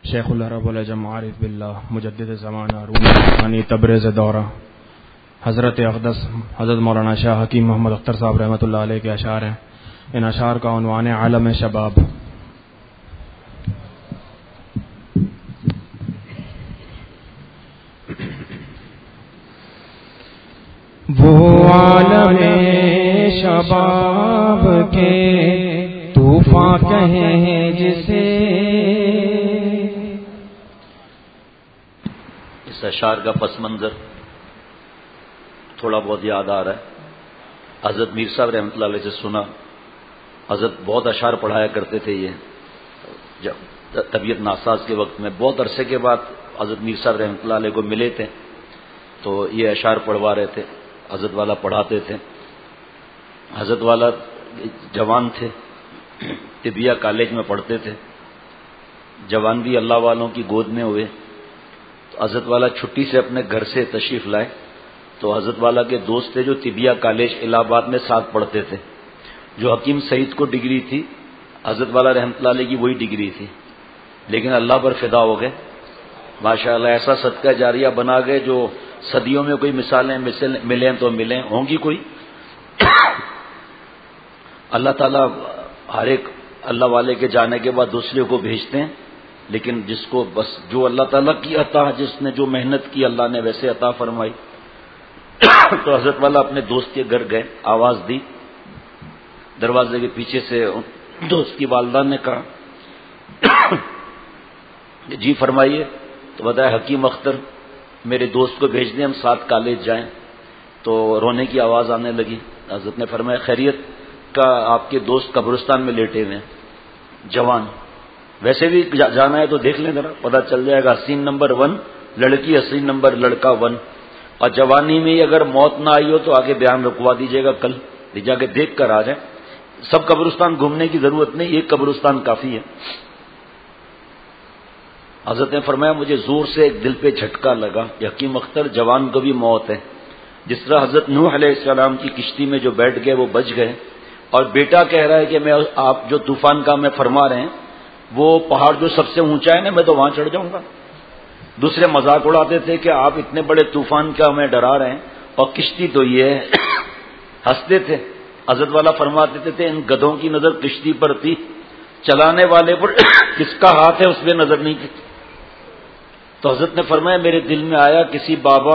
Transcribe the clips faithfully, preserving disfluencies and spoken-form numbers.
شیخ العرب العجم عارف باللہ مجدد زمانہ رومی تبریز دورہ حضرت اقدس حضرت مولانا شاہ حکیم محمد اختر صاحب رحمۃ اللہ علیہ کے اشعار ہیں. ان اشعار کا عنوان ہے عالم شباب. وہ عالم شباب کے طوفان کہیں جسے. اس اشعار کا پس منظر تھوڑا بہت یاد آ رہا ہے. حضرت میر صاحب رحمۃ اللہ علیہ سے سنا. حضرت بہت اشعار پڑھایا کرتے تھے. یہ جب طبیعت ناساز کے وقت میں بہت عرصے کے بعد حضرت میر صاحب رحمۃ اللہ علیہ کو ملے تھے تو یہ اشعار پڑھوا رہے تھے. حضرت والا پڑھاتے تھے. حضرت والا جوان تھے, طبیہ کالج میں پڑھتے تھے. جوان بھی اللہ والوں کی گود میں ہوئے تو حضرت والا چھٹی سے اپنے گھر سے تشریف لائے تو حضرت والا کے دوست تھے جو طبیہ کالج الہ آباد میں ساتھ پڑھتے تھے. جو حکیم سعید کو ڈگری تھی حضرت والا رحمۃ اللہ علیہ کی وہی ڈگری تھی, لیکن اللہ پر فدا ہو گئے. ماشاء اللہ ایسا صدقہ جاریہ بنا گئے جو صدیوں میں کوئی مثالیں ملیں تو ملیں, ہوں گی کوئی. اللہ تعالیٰ ہر ایک اللہ والے کے جانے کے بعد دوسرے کو بھیجتے ہیں, لیکن جس کو بس جو اللہ تعالیٰ کی عطا, جس نے جو محنت کی اللہ نے ویسے عطا فرمائی. تو حضرت والا اپنے دوست کے گھر گئے, آواز دی. دروازے کے پیچھے سے دوست کی والدہ نے کہا جی فرمائیے. تو بتایا حکیم اختر میرے دوست کو بھیج دیں, ہم ساتھ کالج جائیں. تو رونے کی آواز آنے لگی. حضرت نے فرمایا خیریت کا, آپ کے دوست قبرستان میں لیٹے ہوئے ہیں. جوان, ویسے بھی جانا ہے تو دیکھ لیں ذرا, پتہ چل جائے گا. حسین نمبر ون لڑکی, حسین نمبر لڑکا ون. اور جوانی میں اگر موت نہ آئی ہو تو آگے بیان رکوا دیجیے گا, کل جا کے دیکھ کر آ جائیں. سب قبرستان گھومنے کی ضرورت نہیں, ایک قبرستان کافی ہے. حضرت نے فرمایا مجھے زور سے ایک دل پہ جھٹکا لگا. حکیم اختر جوان کو بھی موت ہے. جس طرح حضرت نوح علیہ السلام کی کشتی میں جو بیٹھ گئے وہ بچ گئے, اور بیٹا کہہ رہا ہے کہ میں آپ جو طوفان کا میں فرما رہے ہیں وہ پہاڑ جو سب سے اونچا ہے نا, میں تو وہاں چڑھ جاؤں گا. دوسرے مذاق اڑاتے تھے کہ آپ اتنے بڑے طوفان کا ہمیں ڈرا رہے ہیں, اور کشتی تو یہ ہے. ہنستے تھے. حضرت والا فرماتے تھے ان گدھوں کی نظر کشتی پر تھی, چلانے والے پر کس کا ہاتھ ہے اس پہ نظر نہیں تھی. تو حضرت نے فرمایا میرے دل میں آیا کسی بابا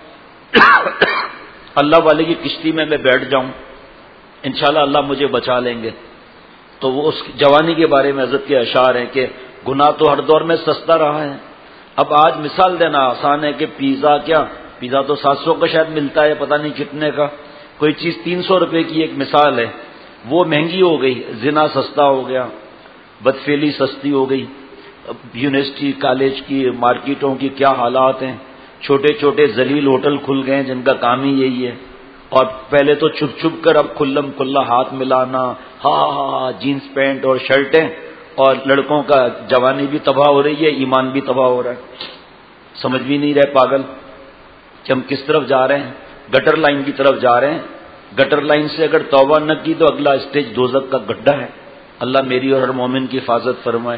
اللہ والے کی کشتی میں میں بیٹھ جاؤں, انشاءاللہ اللہ مجھے بچا لیں گے. تو وہ اس جوانی کے بارے میں حضرت کے اشعار ہیں کہ گناہ تو ہر دور میں سستا رہا ہے. اب آج مثال دینا آسان ہے کہ پیزا, کیا پیزا تو سات سو کا شاید ملتا ہے, پتہ نہیں کتنے کا. کوئی چیز تین سو روپے کی ایک مثال ہے, وہ مہنگی ہو گئی. زنا سستا ہو گیا, بدفعلی سستی ہو گئی. یونیورسٹی کالج کی مارکیٹوں کی کیا حالات ہیں. چھوٹے چھوٹے ذلیل ہوٹل کھل گئے جن کا کام ہی یہی ہے. اور پہلے تو چھپ چھپ کر اب کھلم کھلا ہاتھ ملانا, ہاں ہاں جینس پینٹ اور شرٹیں, اور لڑکوں کا جوانی بھی تباہ ہو رہی ہے, ایمان بھی تباہ ہو رہا ہے. سمجھ بھی نہیں رہے پاگل کہ ہم کس طرف جا رہے ہیں. گٹر لائن کی طرف جا رہے ہیں. گٹر لائن سے اگر توبہ نہ کی تو اگلا اسٹیج دوزخ کا گڈھا ہے. اللہ میری اور ہر مومن کی حفاظت فرمائے.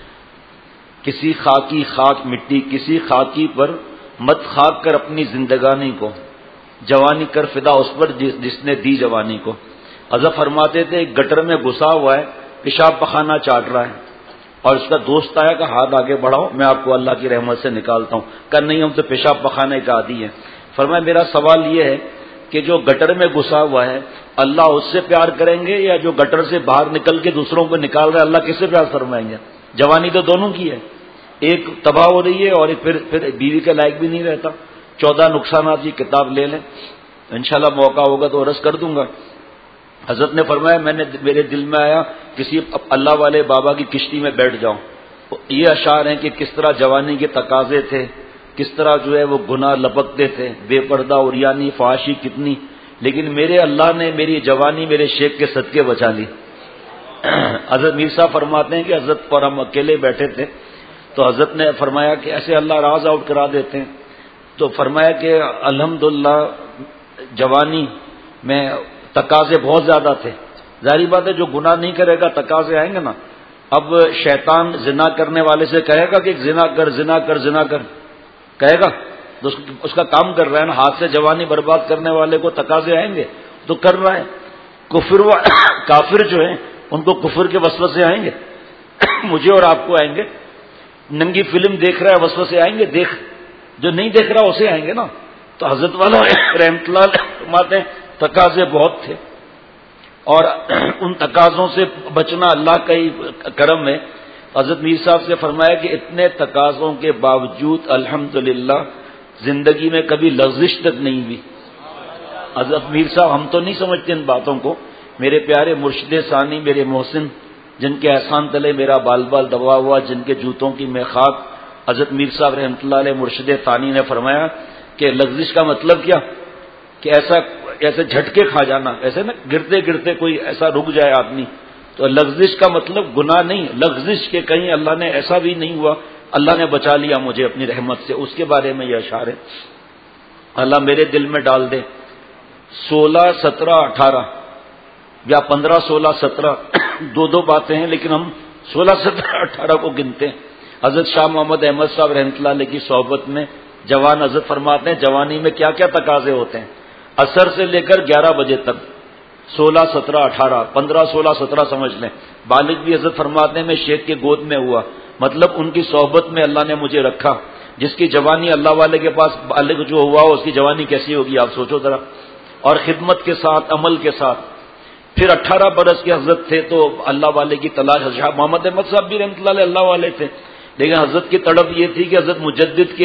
کسی خاکی خاک مٹی, کسی خاکی پر مت خاک کر اپنی زندگانی کو, جوانی کر فدا اس پر جس نے دی جوانی کو. حضرت فرماتے تھے ایک گٹر میں گھسا ہوا ہے, پیشاب پخانہ چاٹ رہا ہے, اور اس کا دوست آیا کہ ہاتھ آگے بڑھاؤ میں آپ کو اللہ کی رحمت سے نکالتا ہوں. کہ نہیں ہم تو پیشاب پخانے کا عادی ہیں. فرمایا میرا سوال یہ ہے کہ جو گٹر میں گھسا ہوا ہے اللہ اس سے پیار کریں گے, یا جو گٹر سے باہر نکل کے دوسروں کو نکال رہا ہے اللہ کس سے پیار فرمائیں گے؟ جوانی تو دونوں کی ہے, ایک تباہ ہو رہی ہے اور پھر پھر بیوی کے لائق بھی نہیں رہتا. چودہ نقصانات کی کتاب لے لیں, انشاءاللہ موقع ہوگا تو عرض کر دوں گا. حضرت نے فرمایا میں نے میرے دل میں آیا کسی اللہ والے بابا کی کشتی میں بیٹھ جاؤں. یہ اشعار ہیں کہ کس طرح جوانی کے تقاضے تھے, کس طرح جو ہے وہ گناہ لپکتے تھے, بے پردہ عریانی فحاشی کتنی, لیکن میرے اللہ نے میری جوانی میرے شیخ کے صدقے بچا لی. حضرت میر صاحب فرماتے ہیں کہ حضرت پر ہم اکیلے بیٹھے تھے تو حضرت نے فرمایا کہ ایسے اللہ راز آؤٹ کرا دیتے ہیں. تو فرمایا کہ الحمدللہ جوانی میں تقاضے بہت زیادہ تھے. ظاہری بات ہے جو گناہ نہیں کرے گا تقاضے آئیں گے نا. اب شیطان زنا کرنے والے سے کہے گا کہ زنا کر زنا کر زنا کر، کہے گا؟ تو اس کا کام کر رہا ہے نا، ہاتھ سے جوانی برباد کرنے والے کو تقاضے آئیں گے تو کر رہا ہے۔ کفر و کافر جو ہیں ان کو کفر کے وسوسے آئیں گے، مجھے اور آپ کو آئیں گے۔ ننگی فلم دیکھ رہا ہے وسوسے آئیں گے، دیکھ، جو نہیں دیکھ رہا اسے آئیں گے نا۔ تو حضرت والا رحمۃ اللہ فرماتے ہیں تقاضے بہت تھے، اور ان تقاضوں سے بچنا اللہ کا ہی کرم ہے۔ حضرت میر صاحب سے فرمایا کہ اتنے تقاضوں کے باوجود الحمدللہ زندگی میں کبھی لغزش تک نہیں ہوئی۔ حضرت میر صاحب ہم تو نہیں سمجھتے ان باتوں کو، میرے پیارے مرشد ثانی میرے محسن جن کے احسان تلے میرا بال بال دبا ہوا، جن کے جوتوں کی میں خاک، حضرت میر صاحب رحمۃ اللہ علیہ مرشد ثانی نے فرمایا کہ لغزش کا مطلب کیا، کہ ایسا ایسے جھٹکے کھا جانا، ایسے نا گرتے گرتے کوئی ایسا رک جائے آدمی، تو لغزش کا مطلب گناہ نہیں، لغزش کے کہیں اللہ نے ایسا بھی نہیں ہوا، اللہ نے بچا لیا مجھے اپنی رحمت سے، اس کے بارے میں یہ اشعار ہے۔ اللہ میرے دل میں ڈال دے سولہ سترہ اٹھارہ یا پندرہ سولہ سترہ دو دو باتیں ہیں، لیکن ہم سولہ سترہ اٹھارہ کو گنتے ہیں۔ حضرت شاہ محمد احمد صاحب رحمۃ اللہ علیہ کی صحبت میں جوان حضرت فرماتے ہیں جوانی میں کیا کیا تقاضے ہوتے ہیں، عصر سے لے کر گیارہ بجے تک، سولہ سترہ اٹھارہ پندرہ سولہ سترہ سمجھ لیں۔ بالغ بھی حضرت فرماتے ہیں میں شیخ کے گود میں ہوا، مطلب ان کی صحبت میں اللہ نے مجھے رکھا۔ جس کی جوانی اللہ والے کے پاس بالغ جو ہوا اس کی جوانی کیسی ہوگی آپ سوچو ذرا، اور خدمت کے ساتھ عمل کے ساتھ۔ پھر اٹھارہ برس کے حضرت تھے تو اللہ والے کی تلاش، شاہ محمد احمد صاحب بھی رحمۃ اللہ علیہ اللہ والے تھے، لیکن حضرت کی تڑپ یہ تھی کہ حضرت مجدد کے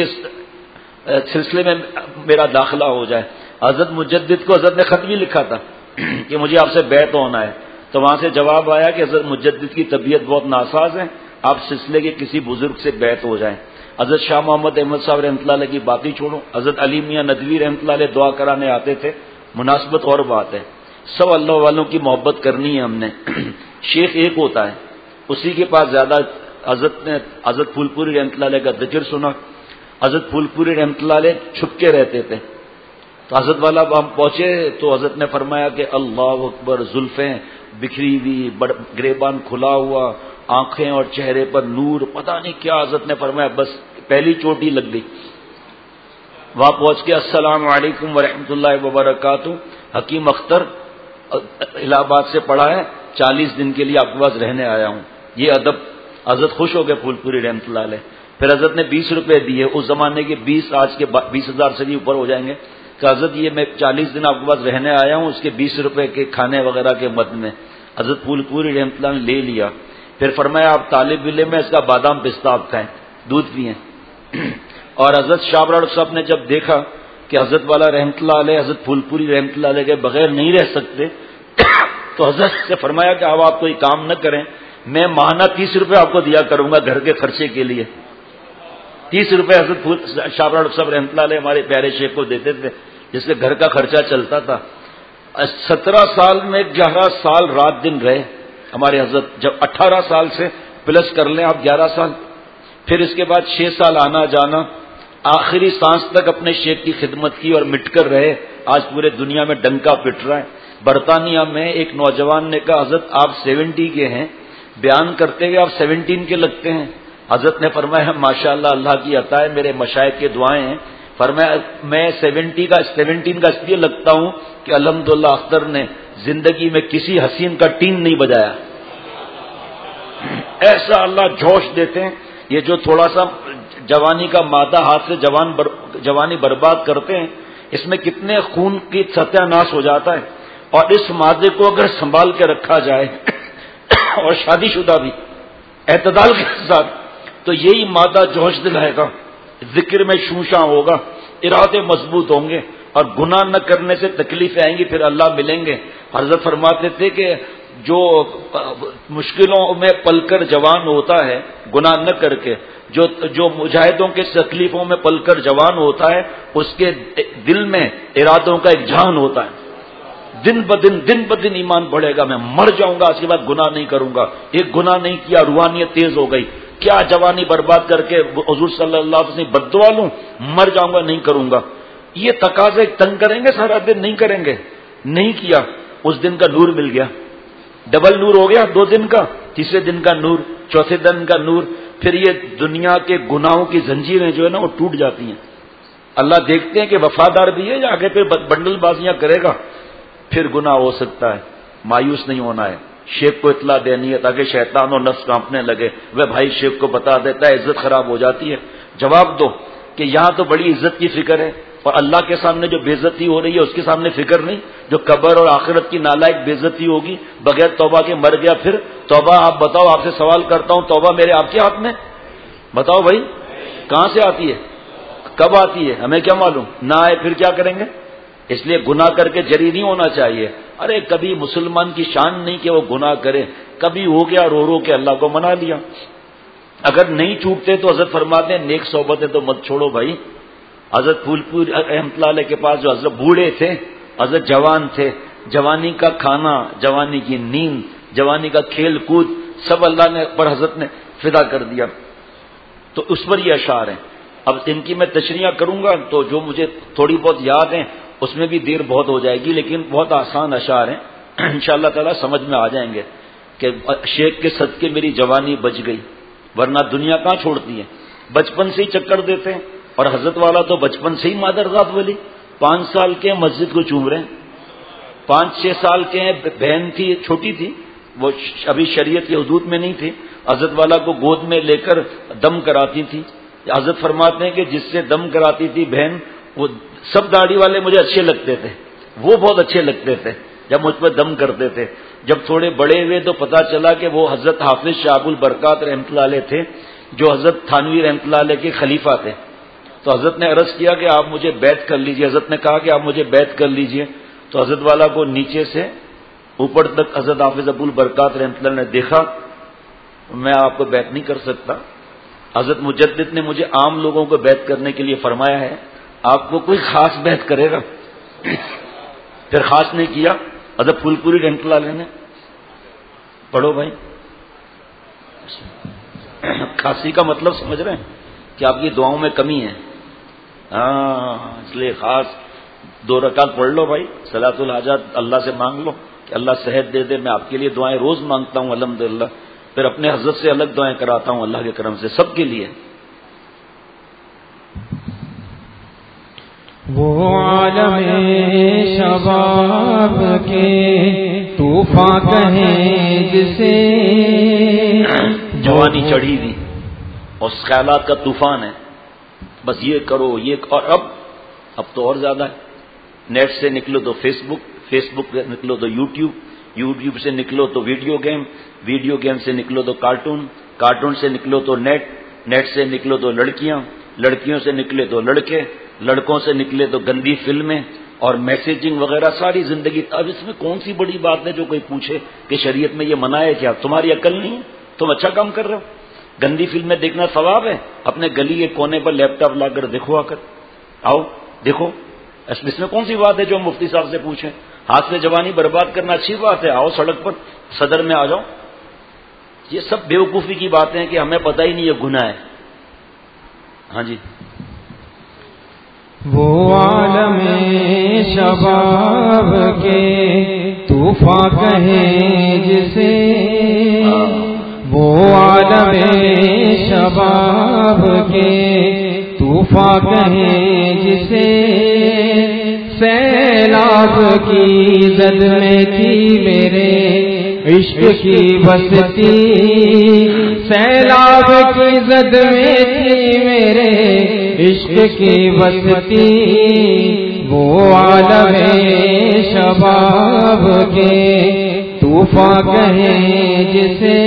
سلسلے میں میرا داخلہ ہو جائے۔ حضرت مجدد کو حضرت نے خط بھی لکھا تھا کہ مجھے آپ سے بیعت ہونا ہے، تو وہاں سے جواب آیا کہ حضرت مجدد کی طبیعت بہت ناساز ہے، آپ سلسلے کے کسی بزرگ سے بیعت ہو جائیں۔ حضرت شاہ محمد احمد صاحب رحمۃ اللہ علیہ کی بات ہی چھوڑو، حضرت علی میاں ندوی رحمۃ اللہ علیہ دعا کرانے آتے تھے، مناسبت اور بات ہے، سب اللہ والوں کی محبت کرنی ہے ہم نے۔ شیخ ایک ہوتا ہے، اسی کے پاس زیادہ، حضرت نے حضرت پھول پوری رحمۃ اللہ علیہ کا ذکر سنا، حضرت پھول پوری رحمۃ اللہ علیہ چھپ کے رہتے تھے، تو حضرت والا ہم پہنچے تو حضرت نے فرمایا کہ اللہ اکبر، زلفیں بکھری ہوئی، گریبان کھلا ہوا، آنکھیں اور چہرے پر نور، پتہ نہیں کیا حضرت نے فرمایا، بس پہلی چوٹی لگ گئی۔ وہاں پہنچ کے السلام علیکم ورحمۃ اللہ وبرکاتہ، حکیم اختر الہ آباد سے پڑھا ہے، چالیس دن کے لیے آپ کے پاس رہنے آیا ہوں، یہ ادب۔ حضرت خوش ہو گئے پھول پوری رحمۃ اللہ علیہ۔ پھر حضرت نے بیس روپے دیے، اس زمانے کے بیس آج کے بیس ہزار سے بھی اوپر ہو جائیں گے، کہ حضرت یہ میں چالیس دن آپ کے پاس رہنے آیا ہوں، اس کے بیس روپے کے کھانے وغیرہ کے مد میں۔ حضرت پھول پوری رحمۃ اللہ نے لے لیا، پھر فرمایا آپ طالب علم میں اس کا بادام پستہ آپ کھائیں، دودھ پئیں۔ اور حضرت شاہ ابرار صاحب نے جب دیکھا کہ حضرت والا رحمۃ اللہ علیہ حضرت پھول پوری رحمۃ اللہ علیہ کے بغیر نہیں رہ سکتے، تو حضرت سے فرمایا کہ اب آپ کوئی کام نہ کریں، میں ماہانہ تیس روپے آپ کو دیا کروں گا گھر کے خرچے کے لیے۔ تیس روپے حضرت شاہ ابرار صاحب رحمۃ اللہ علیہ ہمارے پیارے شیخ کو دیتے تھے، جس سے گھر کا خرچہ چلتا تھا۔ سترہ سال میں گیارہ سال رات دن رہے ہمارے حضرت، جب اٹھارہ سال سے پلس کر لیں آپ گیارہ سال، پھر اس کے بعد چھ سال آنا جانا، آخری سانس تک اپنے شیخ کی خدمت کی اور مٹ کر رہے۔ آج پورے دنیا میں ڈنکا پٹ رہا ہے۔ برطانیہ میں ایک نوجوان نے کہا حضرت آپ سیونٹی کے ہیں، بیان کرتے ہوئے آپ سیونٹین کے لگتے ہیں۔ حضرت نے فرمایا ماشاء اللہ، اللہ کی عطا ہے، میرے مشائخ کے دعائیں ہیں۔ فرمایا میں سیونٹی کا سیونٹین کا اس لیے لگتا ہوں کہ الحمدللہ اختر نے زندگی میں کسی حسین کا ٹین نہیں بجایا۔ ایسا اللہ جوش دیتے ہیں، یہ جو تھوڑا سا جوانی کا مادہ ہاتھ سے جوان بر جوانی برباد کرتے ہیں، اس میں کتنے خون کی ستیہ ناش ہو جاتا ہے۔ اور اس مادے کو اگر سنبھال کے رکھا جائے اور شادی شدہ بھی اعتدال کے ساتھ، تو یہی مادہ جوش دلائے گا، ذکر میں شوشاں ہوگا، ارادے مضبوط ہوں گے، اور گناہ نہ کرنے سے تکلیفیں آئیں گی، پھر اللہ ملیں گے۔ حضرت فرماتے تھے کہ جو مشکلوں میں پل کر جوان ہوتا ہے گناہ نہ کر کے، جو جو مجاہدوں کے تکلیفوں میں پل کر جوان ہوتا ہے، اس کے دل میں ارادوں کا ایک جھان ہوتا ہے، دن بدن دن بدن ایمان بڑھے گا، میں مر جاؤں گا اس کے بعد گناہ نہیں کروں گا، ایک گناہ نہیں کیا روحانیت تیز ہو گئی، کیا جوانی برباد کر کے حضور صلی اللہ علیہ وسلم بد دعا لوں، مر جاؤں گا نہیں کروں گا۔ یہ تقاضے تنگ کریں گے سارا دن، نہیں کریں گے، نہیں کیا، اس دن کا نور مل گیا، ڈبل نور ہو گیا، دو دن کا، تیسرے دن کا نور۔ چوتھے دن کا نور، پھر یہ دنیا کے گناہوں کی زنجیریں جو ہے نا وہ ٹوٹ جاتی ہیں. اللہ دیکھتے ہیں کہ وفادار بھی ہے یا آگے پھر بنڈل بازیاں کرے گا، پھر گناہ ہو سکتا ہے. مایوس نہیں ہونا ہے، شیخ کو اطلاع دینی ہے تاکہ شیطان اور نفس کانپنے لگے. وہ بھائی شیخ کو بتا دیتا ہے، عزت خراب ہو جاتی ہے. جواب دو کہ یہاں تو بڑی عزت کی فکر ہے، اور اللہ کے سامنے جو بے عزتی ہو رہی ہے اس کے سامنے فکر نہیں. جو قبر اور آخرت کی نالائق بے عزتی ہوگی بغیر توبہ کے مر گیا، پھر توبہ آپ بتاؤ، آپ سے سوال کرتا ہوں، توبہ میرے آپ کے ہاتھ میں؟ بتاؤ بھائی، کہاں سے آتی ہے، کب آتی ہے، ہمیں کیا معلوم. نہ آئے پھر کیا کریں گے؟ اس لیے گناہ کر کے جری نہیں ہونا چاہیے. ارے کبھی مسلمان کی شان نہیں کہ وہ گناہ کرے، کبھی ہو گیا رو رو کے اللہ کو منا لیا. اگر نہیں چھوٹتے تو حضرت فرماتے ہیں نیک صحبتیں تو مت چھوڑو بھائی. حضرت پھول پور رحمۃ اللہ علیہ کے پاس جو حضرت بوڑھے تھے، حضرت جوان تھے، جوانی کا کھانا، جوانی کی نیند، جوانی کا کھیل کود سب اللہ نے پر حضرت نے فدا کر دیا. تو اس پر یہ اشعار ہیں. اب ان کی میں تشریح کروں گا تو جو مجھے تھوڑی بہت یاد ہیں اس میں بھی دیر بہت ہو جائے گی، لیکن بہت آسان اشعار ہیں، انشاءاللہ تعالی سمجھ میں آ جائیں گے کہ شیخ کے صدقے میری جوانی بچ گئی، ورنہ دنیا کہاں چھوڑتی ہے. بچپن سے ہی چکر دیتے ہیں، اور حضرت والا تو بچپن سے ہی مادرزاد ولی، پانچ سال کے مسجد کو چوم رہے ہیں. پانچ چھ سال کے ہیں، بہن تھی چھوٹی تھی، وہ ابھی شریعت کی حدود میں نہیں تھی، حضرت والا کو گود میں لے کر دم کراتی تھی. حضرت فرماتے ہیں کہ جس سے دم کراتی تھی بہن، وہ سب داڑھی والے مجھے اچھے لگتے تھے، وہ بہت اچھے لگتے تھے جب مجھ پہ دم کرتے تھے. جب تھوڑے بڑے ہوئے تو پتا چلا کہ وہ حضرت حافظ شاہ ابو البرکات رحمۃ اللہ علیہ تھے، جو حضرت تھانوی رحمۃ اللہ علیہ کے خلیفہ تھے. تو حضرت نے عرض کیا کہ آپ مجھے بیعت کر لیجئے. حضرت نے کہا کہ آپ مجھے بیعت کر لیجئے. تو حضرت والا کو نیچے سے اوپر تک حضرت حافظ ابو البرکات رحمۃ اللہ نے دیکھا. میں آپ کو بیعت نہیں کر سکتا. حضرت مجدد نے مجھے عام لوگوں کو بیعت کرنے کے لیے فرمایا ہے، آپ کو کوئی خاص بیعت کرے گا. پھر خاص نہیں کیا. حضرت پھول پوری رحمۃ اللہ علیہ نے، پڑھو بھائی. خاصی کا مطلب سمجھ رہے ہیں کہ آپ کی دعاؤں میں کمی ہے. ہاں اس لیے خاص دو رکعت پڑھ لو بھائی، صلاۃ الحاجات اللہ سے مانگ لو کہ اللہ صحت دے دے. میں آپ کے لیے دعائیں روز مانگتا ہوں الحمدللہ. پھر اپنے حضرت سے الگ دعائیں کراتا ہوں اللہ کے کرم سے، سب کے لیے. وہ عالم شباب کے طوفان کہیں جسے جوانی چڑھی تھی اور خیالات کا طوفان ہے، بس یہ کرو یہ، اور اب اب تو اور زیادہ ہے. نیٹ سے نکلو تو فیس بک، فیس بک سے نکلو تو یوٹیوب، یوٹیوب سے نکلو تو ویڈیو گیم، ویڈیو گیم سے نکلو تو کارٹون، کارٹون سے نکلو تو نیٹ، نیٹ سے نکلو تو لڑکیاں، لڑکیوں سے نکلے تو لڑکے، لڑکوں سے نکلے تو گندی فلمیں اور میسیجنگ وغیرہ ساری زندگی. اب اس میں کون سی بڑی بات ہے جو کوئی پوچھے کہ شریعت میں یہ منع ہے کیا؟ تمہاری عقل نہیں ہے، تم اچھا کام کر رہے ہو. گندی فلمیں دیکھنا ثواب ہے، اپنے گلی کے کونے پر لیپ ٹاپ لا کر دیکھو، آ کر آؤ دیکھو. اس میں کون سی بات ہے جو مفتی صاحب سے پوچھیں؟ ہاتھ میں جوانی برباد کرنا اچھی بات ہے، آؤ سڑک پر صدر میں آ جاؤ. یہ سب بیوقوفی کی باتیں ہیں کہ ہمیں پتہ ہی نہیں یہ گناہ ہے. ہاں جی. وہ عالم شباب کے طوفان کہیں جسے، وہ عالم شباب کے طوفان کہیں جسے، سیلاب کی زد میں تھی میرے عشق کی بستی، سیلاب کی زد میں تھی میرے عشق کی بستی. وہ عالم شباب کے طوفان کہیں جسے،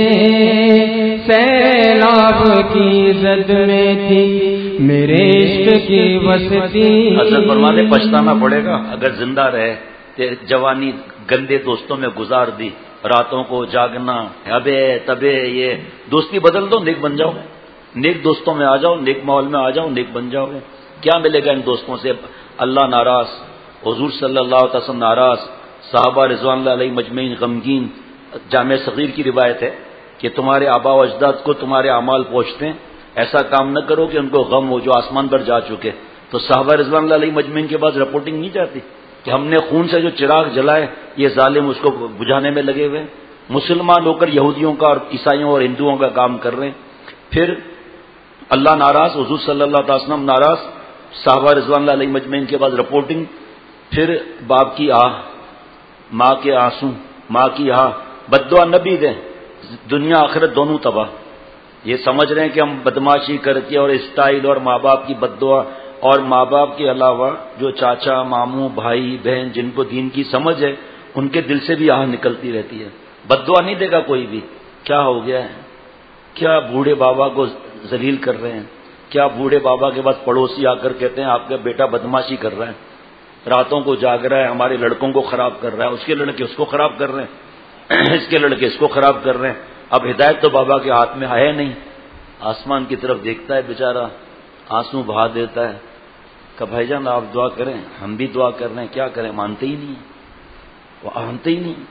سیلاب کی زد میں تھی میرے عشق کی بستی. حضرت فرماتے پچھتانا پڑے گا اگر زندہ رہے کہ جوانی گندے دوستوں میں گزار دی، راتوں کو جاگنا، ابے تبے. یہ دوستی بدل دو، نیک بن جاؤ، نیک دوستوں میں آ جاؤ، نیک ماحول میں آ جاؤ، نیک بن جاؤ. کیا ملے گا ان دوستوں سے؟ اللہ ناراض، حضور صلی اللہ علیہ وسلم ناراض، صحابہ رضوان اللہ علیہ مجمعین غمگین. جامع صغیر کی روایت ہے کہ تمہارے آبا و اجداد کو تمہارے اعمال پہنچتے ہیں، ایسا کام نہ کرو کہ ان کو غم ہو جو آسمان پر جا چکے. تو صحابہ رضوان اللہ علیہ مجمعین کے بعد رپورٹنگ نہیں جاتی کہ ہم نے خون سے جو چراغ جلائے یہ ظالم اس کو بجھانے میں لگے ہوئے. مسلمان ہو کر یہودیوں کا اور عیسائیوں اور ہندوؤں کا کام کر رہے ہیں. پھر اللہ ناراض، حضور صلی اللہ علیہ وسلم ناراض، صحابہ رضوان اللہ علیہ مجمعین کے بعد رپورٹنگ، پھر باپ کی آہ، ماں کے آنسو، ماں کی آہ، بد دعا نبی دیں، دنیا آخرت دونوں تباہ. یہ سمجھ رہے ہیں کہ ہم بدماشی کر کے اور اسٹائل اور ماں باپ کی بد دعا، اور ماں باپ کے علاوہ جو چاچا ماموں بھائی بہن جن کو دین کی سمجھ ہے ان کے دل سے بھی آہ نکلتی رہتی ہے. بد دعا نہیں دے گا کوئی بھی. کیا ہو گیا ہے؟ کیا بوڑھے بابا کو ذلیل کر رہے ہیں؟ کیا بوڑھے بابا کے بعد پڑوسی آ کر کہتے ہیں آپ کا بیٹا بدماشی کر رہا ہے، راتوں کو جاگ رہا ہے، ہمارے لڑکوں کو خراب کر رہا ہے، اس کے لڑکے اس کو خراب کر رہے ہیں، اس کے لڑکے اس کو خراب کر رہے ہیں. اب ہدایت تو بابا کے ہاتھ میں ہے نہیں. آسمان کی طرف دیکھتا ہے بیچارہ، آنسو بہا دیتا ہے کہ بھائی جان آپ دعا کریں، ہم بھی دعا کر رہے ہیں، کیا کریں؟ مانتے ہی نہیں، وہ مانتے ہی نہیں.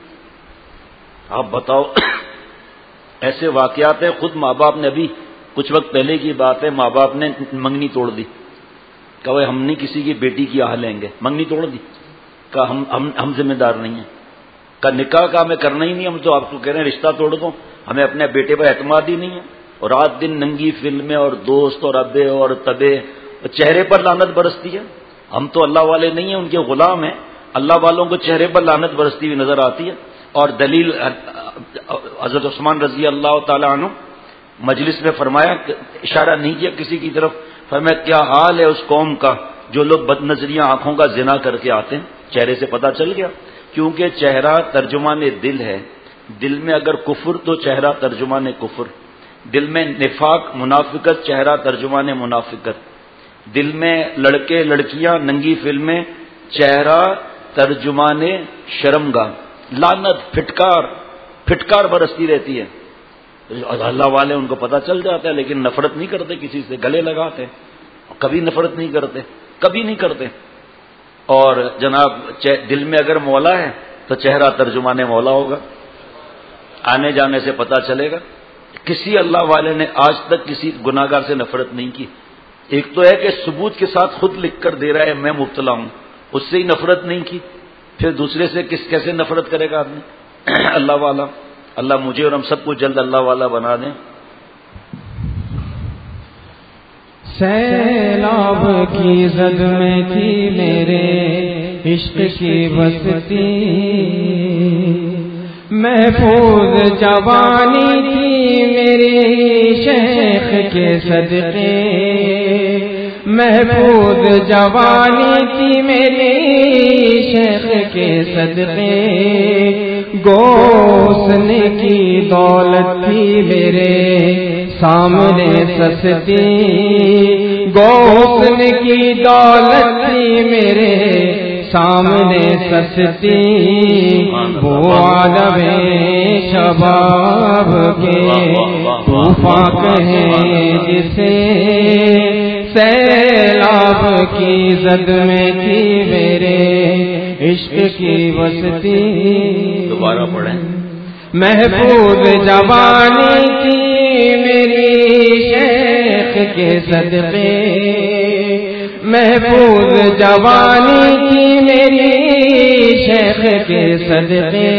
آپ بتاؤ. ایسے واقعات ہیں. خود ماں باپ نے، ابھی کچھ وقت پہلے کی بات ہے، ماں باپ نے منگنی توڑ دی، کہ وہ ہم نہیں کسی کی بیٹی کی آہ لیں گے. منگنی توڑ دی، کہ ہم ہم ہم ذمہ دار نہیں ہیں، کہ نکاح کا ہمیں کرنا ہی نہیں، ہم تو آپ کو کہہ رہے ہیں رشتہ توڑ دو، ہمیں اپنے بیٹے پر اعتماد ہی نہیں ہے. اور رات دن ننگی فلمیں اور دوست اور ابے اور تبے، چہرے پر لعنت برستی ہے. ہم تو اللہ والے نہیں ہیں، ان کے غلام ہیں. اللہ والوں کو چہرے پر لعنت برستی ہوئی نظر آتی ہے. اور دلیل حضرت عثمان رضی اللہ تعالی عنہ مجلس میں فرمایا، اشارہ نہیں کیا کسی کی طرف، فرمایا کیا حال ہے اس قوم کا جو لوگ بد نظریاں آنکھوں کا زنا کر کے آتے ہیں. چہرے سے پتہ چل گیا، کیونکہ چہرہ ترجمان دل ہے. دل میں اگر کفر تو چہرہ ترجمان کفر، دل میں نفاق منافقت چہرہ ترجمان منافقت، دل میں لڑکے لڑکیاں ننگی فلمیں چہرہ ترجمان شرمگاہ. لعنت پھٹکار پھٹکار برستی رہتی ہے. اللہ والے ان کو پتہ چل جاتا ہے، لیکن نفرت نہیں کرتے کسی سے، گلے لگاتے، کبھی نفرت نہیں کرتے، کبھی نہیں کرتے. اور جناب دل میں اگر مولا ہے تو چہرہ ترجمان مولا ہوگا، آنے جانے سے پتہ چلے گا. کسی اللہ والے نے آج تک کسی گناہگار سے نفرت نہیں کی. ایک تو ہے کہ ثبوت کے ساتھ خود لکھ کر دے رہا ہے میں مبتلا ہوں، اس سے ہی نفرت نہیں کی. پھر دوسرے سے کس کیسے نفرت کرے گا آدمی؟ اللہ والا. اللہ مجھے اور ہم سب کو جلد اللہ والا بنا دیں. سیلاب کی زد میں تھی میرے عشق کی بستی، محفوظ جوانی تھی میری شیخ کے صدقے، محفوظ جوانی تھی میری شیخ کے صدقے، گوسن کی دولت تھی میرے سامنے سستی، گوسن کی دولت تھی میرے سامنے سستی، وہ عالم شباب کے طوفان کہیں جسے، سیلاب کی زد میں تھی میرے عشق کی بستی. دوبارہ پڑھیں. محفوظ جوانی تھی میری شیخ کے صدقے، محفوظ جوانی تھی میری شیخ کے صدقے،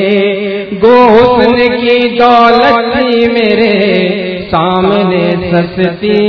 گوسن کی دولت تھی میرے سامنے سستی،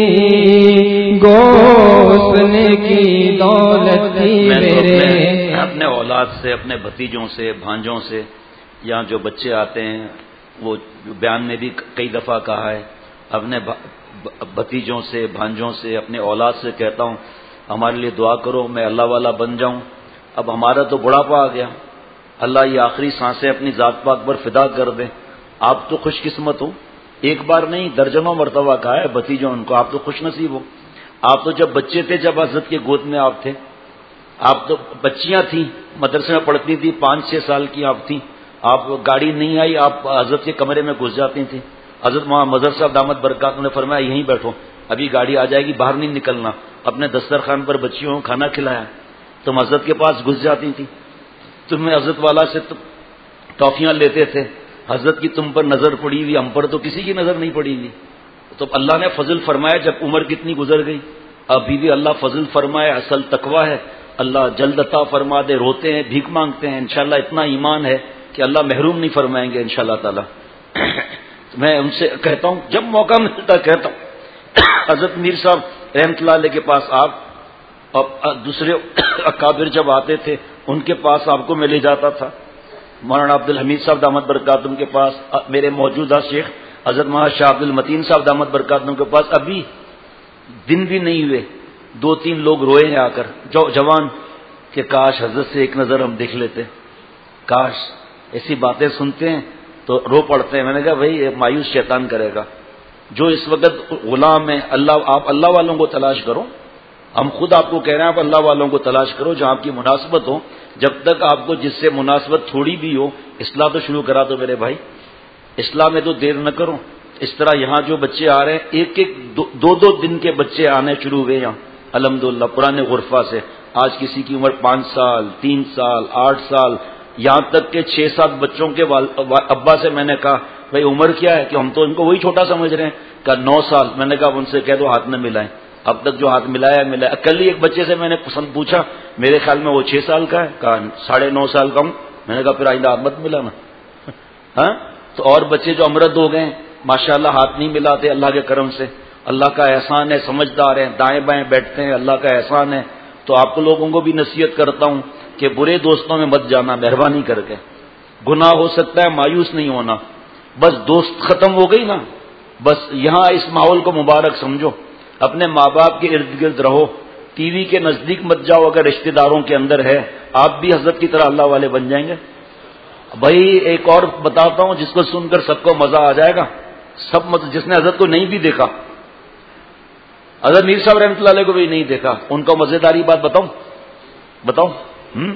گوسن کی دولت تھی میرے. اپنے اولاد سے، اپنے بھتیجوں سے، بھانجوں سے، یہاں جو بچے آتے ہیں وہ بیان میں بھی کئی دفعہ کہا ہے، اپنے بھتیجوں سے، بھانجوں سے، اپنے اولاد سے کہتا ہوں ہمارے لیے دعا کرو میں اللہ والا بن جاؤں. اب ہمارا تو بڑھاپا آ گیا، اللہ یہ آخری سانسیں اپنی ذات پاک پر فدا کر دے. آپ تو خوش قسمت ہو، ایک بار نہیں درجنوں مرتبہ کہا ہے بھتیجوں ان کو، آپ تو خوش نصیب ہو. آپ تو جب بچے تھے، جب حضرت کے گود میں آپ تھے، آپ تو بچیاں تھیں، مدرسے میں پڑھتی تھی، پانچ چھ سال کی آپ تھیں، آپ گاڑی نہیں آئی، آپ حضرت کے کمرے میں گھس جاتی تھیں. حضرت مظہر صاحب دامت برکات نے فرمایا یہیں بیٹھو، ابھی گاڑی آ جائے گی، باہر نہیں نکلنا. اپنے دسترخوان پر بچیوں کو کھانا کھلایا، تم حضرت کے پاس گھس جاتی تھی، تمہیں حضرت والا سے ٹافیاں لیتے تھے. حضرت کی تم پر نظر پڑی ہوئی، ہم پر تو کسی کی نظر نہیں پڑی ہوئی. تو اللہ نے فضل فرمایا جب عمر کتنی گزر گئی، ابھی بھی اللہ فضل فرمائے، اصل تقویٰ ہے، اللہ جلد عطا فرما دے. روتے ہیں، بھیک مانگتے ہیں، انشاءاللہ اتنا ایمان ہے کہ اللہ محروم نہیں فرمائیں گے انشاءاللہ تعالی. میں ان سے کہتا ہوں جب موقع ملتا کہتا ہوں حضرت میر صاحب رحمۃ اللہ علیہ کے پاس آپ اور دوسرے اکابر جب آتے تھے ان کے پاس آپ کو میں لے جاتا تھا. مولانا عبد الحمید صاحب دامت برکاتہم کے پاس، میرے موجودہ شیخ حضرت مولانا شاہ عبد المتین صاحب دامت برکاتہم کے پاس. ابھی دن بھی نہیں ہوئے دو تین لوگ روئے ہیں آ کر جو جوان کہ کاش حضرت سے ایک نظر ہم دیکھ لیتے، کاش. ایسی باتیں سنتے ہیں تو رو پڑتے ہیں. میں نے کہا بھائی یہ مایوس شیطان کرے گا. جو اس وقت غلام ہے اللہ، آپ اللہ والوں کو تلاش کرو. ہم خود آپ کو کہہ رہے ہیں آپ اللہ والوں کو تلاش کرو جہاں آپ کی مناسبت ہو. جب تک آپ کو جس سے مناسبت تھوڑی بھی ہو اصلاح تو شروع کرا دو میرے بھائی. اصلاح میں تو دیر نہ کرو. اس طرح یہاں جو بچے آ رہے ہیں ایک ایک دو دو دن کے بچے آنے شروع ہوئے یہاں الحمدللہ پرانے غرفہ سے. آج کسی کی عمر پانچ سال تین سال آٹھ سال یہاں تک کہ چھ سات بچوں کے ابا سے میں نے کہا بھائی عمر کیا ہے کہ ہم تو ان کو وہی چھوٹا سمجھ رہے ہیں. کہا نو سال. میں نے کہا ان سے کہہ دو ہاتھ نہ ملائیں. اب تک جو ہاتھ ملایا ملایا. کل ہی ایک بچے سے میں نے پسند پوچھا میرے خیال میں وہ چھ سال کا ہے. کہا ساڑھے نو سال کا ہوں. میں نے کہا پھر آئندہ ہاتھ مت ملانا. ہاں تو اور بچے جو امرد ہو گئے ماشاء اللہ ہاتھ نہیں ملاتے اللہ کے کرم سے. اللہ کا احسان ہے. سمجھدار ہیں دائیں بائیں بیٹھتے ہیں اللہ کا احسان ہے. تو آپ لوگوں کو بھی نصیحت کرتا ہوں کہ برے دوستوں میں مت جانا مہربانی کر کے. گناہ ہو سکتا ہے مایوس نہیں ہونا. بس دوست ختم ہو گئی نا بس یہاں اس ماحول کو مبارک سمجھو. اپنے ماں باپ کے ارد گرد رہو. ٹی وی کے نزدیک مت جاؤ. اگر رشتہ داروں کے اندر ہے آپ بھی حضرت کی طرح اللہ والے بن جائیں گے. بھائی ایک اور بتاتا ہوں جس کو سن کر سب کو مزہ آ جائے گا. سب مت جس نے حضرت کو نہیں بھی دیکھا حضرت میر صاحب رحمۃ اللہ علیہ کو بھی نہیں دیکھا ان کو مزیداری بات بتاؤں بتاؤں ہم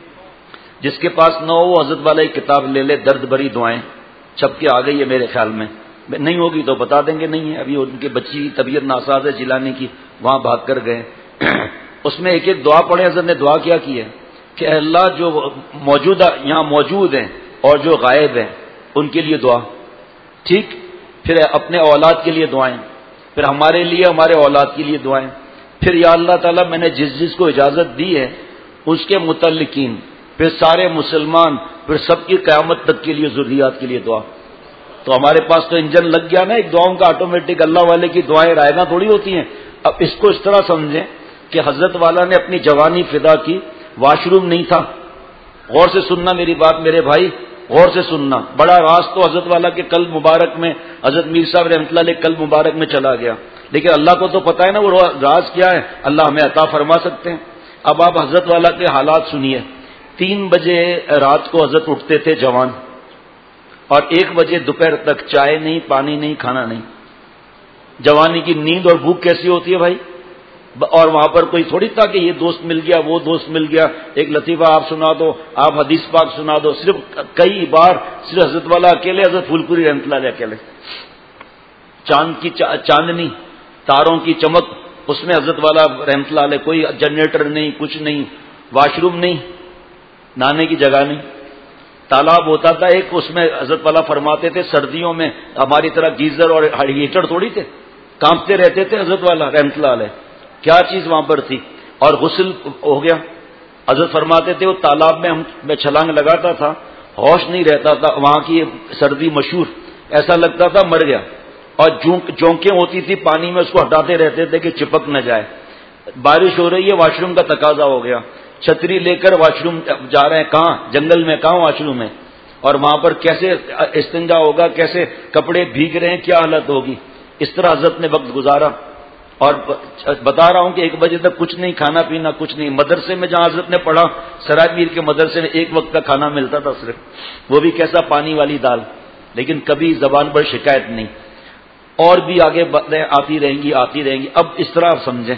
جس کے پاس نہ ہو وہ حضرت والا ایک کتاب لے لے درد بھری دعائیں چھپ کے آ گئی ہے میرے خیال میں. نہیں ہوگی تو بتا دیں گے. نہیں ہے ابھی ان کے بچی کی طبیعت ناساز ہے جیلانی کی وہاں بھاگ کر گئے. اس میں ایک ایک دعا پڑھے حضرت نے دعا کیا کی ہے کہ اللہ جو موجودہ یہاں موجود ہیں اور جو غائب ہیں ان کے لیے دعا. ٹھیک. پھر اپنے اولاد کے لیے دعائیں. پھر ہمارے لیے ہمارے اولاد کے لیے دعائیں. پھر یا اللہ تعالیٰ میں نے جس جس کو اجازت دی ہے اس کے متعلقین پھر سارے مسلمان پھر سب کی قیامت تک کے لیے ضروریات کے لیے دعا. تو ہمارے پاس تو انجن لگ گیا نا ایک دعاؤں کا آٹومیٹک. اللہ والے کی دعائیں رائگاں تھوڑی ہوتی ہیں. اب اس کو اس طرح سمجھیں کہ حضرت والا نے اپنی جوانی فدا کی. واش روم نہیں تھا. غور سے سننا میری بات میرے بھائی غور سے سننا. بڑا راز تو حضرت والا کے قلب مبارک میں حضرت میر صاحب رحمۃ اللہ علیہ قلب مبارک میں چلا گیا. لیکن اللہ کو تو پتہ ہے نا وہ راز کیا ہے. اللہ ہمیں عطا فرما سکتے ہیں. اب آپ حضرت والا کے حالات سنیے. تین بجے رات کو حضرت اٹھتے تھے جوان اور ایک بجے دوپہر تک چائے نہیں پانی نہیں کھانا نہیں. جوانی کی نیند اور بھوک کیسی ہوتی ہے بھائی. اور وہاں پر کوئی تھوڑی تھا کہ یہ دوست مل گیا وہ دوست مل گیا ایک لطیفہ آپ سنا دو آپ حدیث پاک سنا دو. صرف کئی بار صرف حضرت والا اکیلے حضرت پھول پوری رحمۃ اللہ علیہ اکیلے. چاند کی چاندنی تاروں کی چمک اس میں حضرت والا رحمۃ اللہ علیہ. کوئی جنریٹر نہیں کچھ نہیں واش روم نہیں نہانے کی جگہ نہیں. تالاب ہوتا تھا ایک اس میں حضرت والا فرماتے تھے سردیوں میں ہماری طرح گیزر اور ہیٹر تھوڑی تھے کانپتے رہتے تھے حضرت والا رحمۃ اللہ علیہ. کیا چیز وہاں پر تھی. اور غسل ہو گیا. حضرت فرماتے تھے وہ تالاب میں ہم میں چھلانگ لگاتا تھا ہوش نہیں رہتا تھا. وہاں کی سردی مشہور ایسا لگتا تھا مر گیا. اور جونکیں ہوتی تھی پانی میں اس کو ہٹاتے رہتے تھے کہ چپک نہ جائے. بارش ہو رہی ہے واش روم کا تقاضا ہو گیا. چھتری لے کر واش روم جا رہے ہیں کہاں جنگل میں کہاں واش روم ہے. اور وہاں پر کیسے استنجا ہوگا کیسے کپڑے بھیگ رہے ہیں کیا حالت ہوگی. اس طرح حضرت نے وقت گزارا. اور بتا رہا ہوں کہ ایک بجے تک کچھ نہیں کھانا پینا کچھ نہیں. مدرسے میں جہاں حضرت نے پڑھا سرائے میر کے مدرسے میں ایک وقت کا کھانا ملتا تھا صرف وہ بھی کیسا پانی والی دال. لیکن کبھی زبان پر شکایت نہیں. اور بھی آگے باتیں آتی رہیں گی آتی رہیں گی. اب اس طرح آپ سمجھیں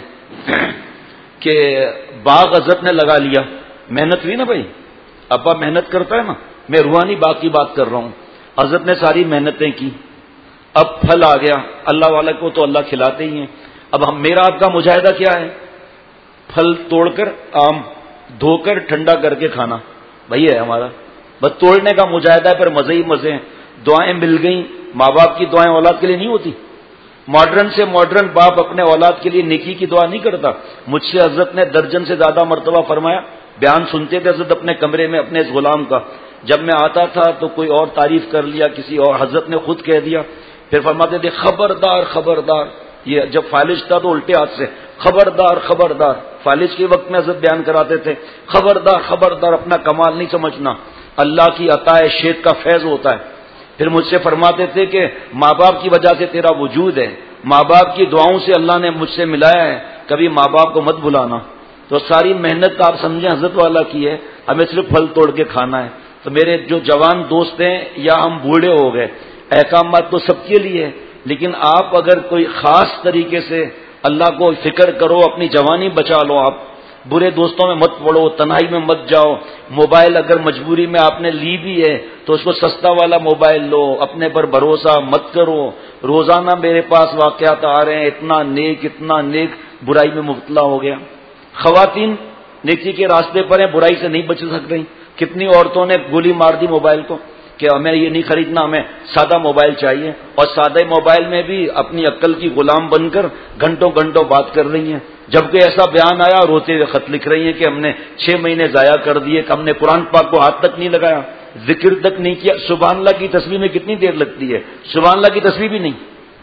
کہ باغ حضرت نے لگا لیا. محنت ہوئی نا بھائی. ابا محنت کرتا ہے نا. میں روحانی باغ کی بات کر رہا ہوں. حضرت نے ساری محنتیں کی. اب پھل آ گیا. اللہ والا کو تو اللہ کھلاتے ہی ہیں. اب ہم میرا آپ کا مجاہدہ کیا ہے. پھل توڑ کر آم دھو کر ٹھنڈا کر کے کھانا بھائی ہے ہمارا. بس توڑنے کا مجاہدہ ہے. پھر مزے ہی مزے ہیں. دعائیں مل گئیں. ماں باپ کی دعائیں اولاد کے لیے نہیں ہوتی. ماڈرن سے ماڈرن باپ اپنے اولاد کے لیے نیکی کی دعا نہیں کرتا. مجھ سے حضرت نے درجن سے زیادہ مرتبہ فرمایا بیان سنتے تھے حضرت اپنے کمرے میں اپنے اس غلام کا. جب میں آتا تھا تو کوئی اور تعریف کر لیا کسی اور, حضرت نے خود کہہ دیا. پھر فرماتے تھے خبردار خبردار. یہ جب فالج تھا تو الٹے ہاتھ سے خبردار خبردار. فالج کے وقت میں حضرت بیان کراتے تھے خبردار خبردار, اپنا کمال نہیں سمجھنا, اللہ کی عطا شیخ کا فیض ہوتا ہے. پھر مجھ سے فرماتے تھے کہ ماں باپ کی وجہ سے تیرا وجود ہے, ماں باپ کی دعاؤں سے اللہ نے مجھ سے ملایا ہے, کبھی ماں باپ کو مت بھلانا. تو ساری محنت آپ سمجھیں حضرت والا کی ہے, ہمیں صرف پھل توڑ کے کھانا ہے. تو میرے جو جوان دوست ہیں یا ہم بوڑھے ہو گئے, احکامات تو سب کے لیے, لیکن آپ اگر کوئی خاص طریقے سے اللہ کو فکر کرو, اپنی جوانی بچا لو. آپ برے دوستوں میں مت پڑو, تنہائی میں مت جاؤ. موبائل اگر مجبوری میں آپ نے لی بھی ہے تو اس کو سستا والا موبائل لو, اپنے پر بھروسہ مت کرو. روزانہ میرے پاس واقعات آ رہے ہیں, اتنا نیک اتنا نیک برائی میں مبتلا ہو گیا. خواتین نیکی کے راستے پر ہیں, برائی سے نہیں بچ سک رہی. کتنی عورتوں نے گولی مار دی موبائل کو کہ ہمیں یہ نہیں خریدنا, ہمیں سادہ موبائل چاہیے, اور سادہ موبائل میں بھی اپنی عقل کی غلام بن کر گھنٹوں گھنٹوں بات کر رہی ہیں. جب کہ ایسا بیان آیا روتے ہوئے خط لکھ رہی ہیں کہ ہم نے چھ مہینے ضائع کر دیے, کہ ہم نے قرآن پاک کو ہاتھ تک نہیں لگایا, ذکر تک نہیں کیا. سبحان اللہ کی تسبیح میں کتنی دیر لگتی ہے, سبحان اللہ کی تسبیح بھی نہیں.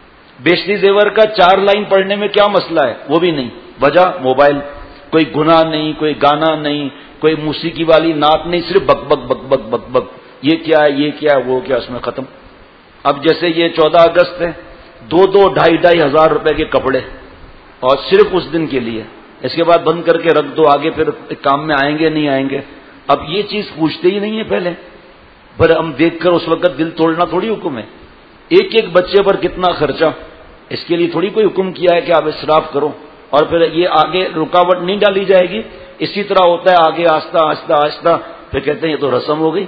بیشتی زیور کا چار لائن پڑھنے میں کیا مسئلہ ہے, وہ بھی نہیں. وجہ موبائل. کوئی گناہ نہیں, کوئی گانا نہیں, کوئی موسیقی والی نعت نہیں, صرف بک بک بک بک بک بک. یہ کیا ہے, یہ کیا ہے, وہ کیا, اس میں ختم. اب جیسے یہ چودہ اگست ہے, دو دو ڈھائی ڈھائی ہزار روپے کے کپڑے, اور صرف اس دن کے لیے. اس کے بعد بند کر کے رکھ دو, آگے پھر کام میں آئیں گے نہیں آئیں گے. اب یہ چیز پوچھتے ہی نہیں ہے پہلے, پر ہم دیکھ کر اس وقت دل توڑنا تھوڑی حکم ہے. ایک ایک بچے پر کتنا خرچہ, اس کے لیے تھوڑی کوئی حکم کیا ہے کہ آپ اسراف کرو, اور پھر یہ آگے رکاوٹ نہیں ڈالی جائے گی. اسی طرح ہوتا ہے آگے آہستہ آہستہ آہستہ, پھر کہتے ہیں یہ تو رسم ہو گئی,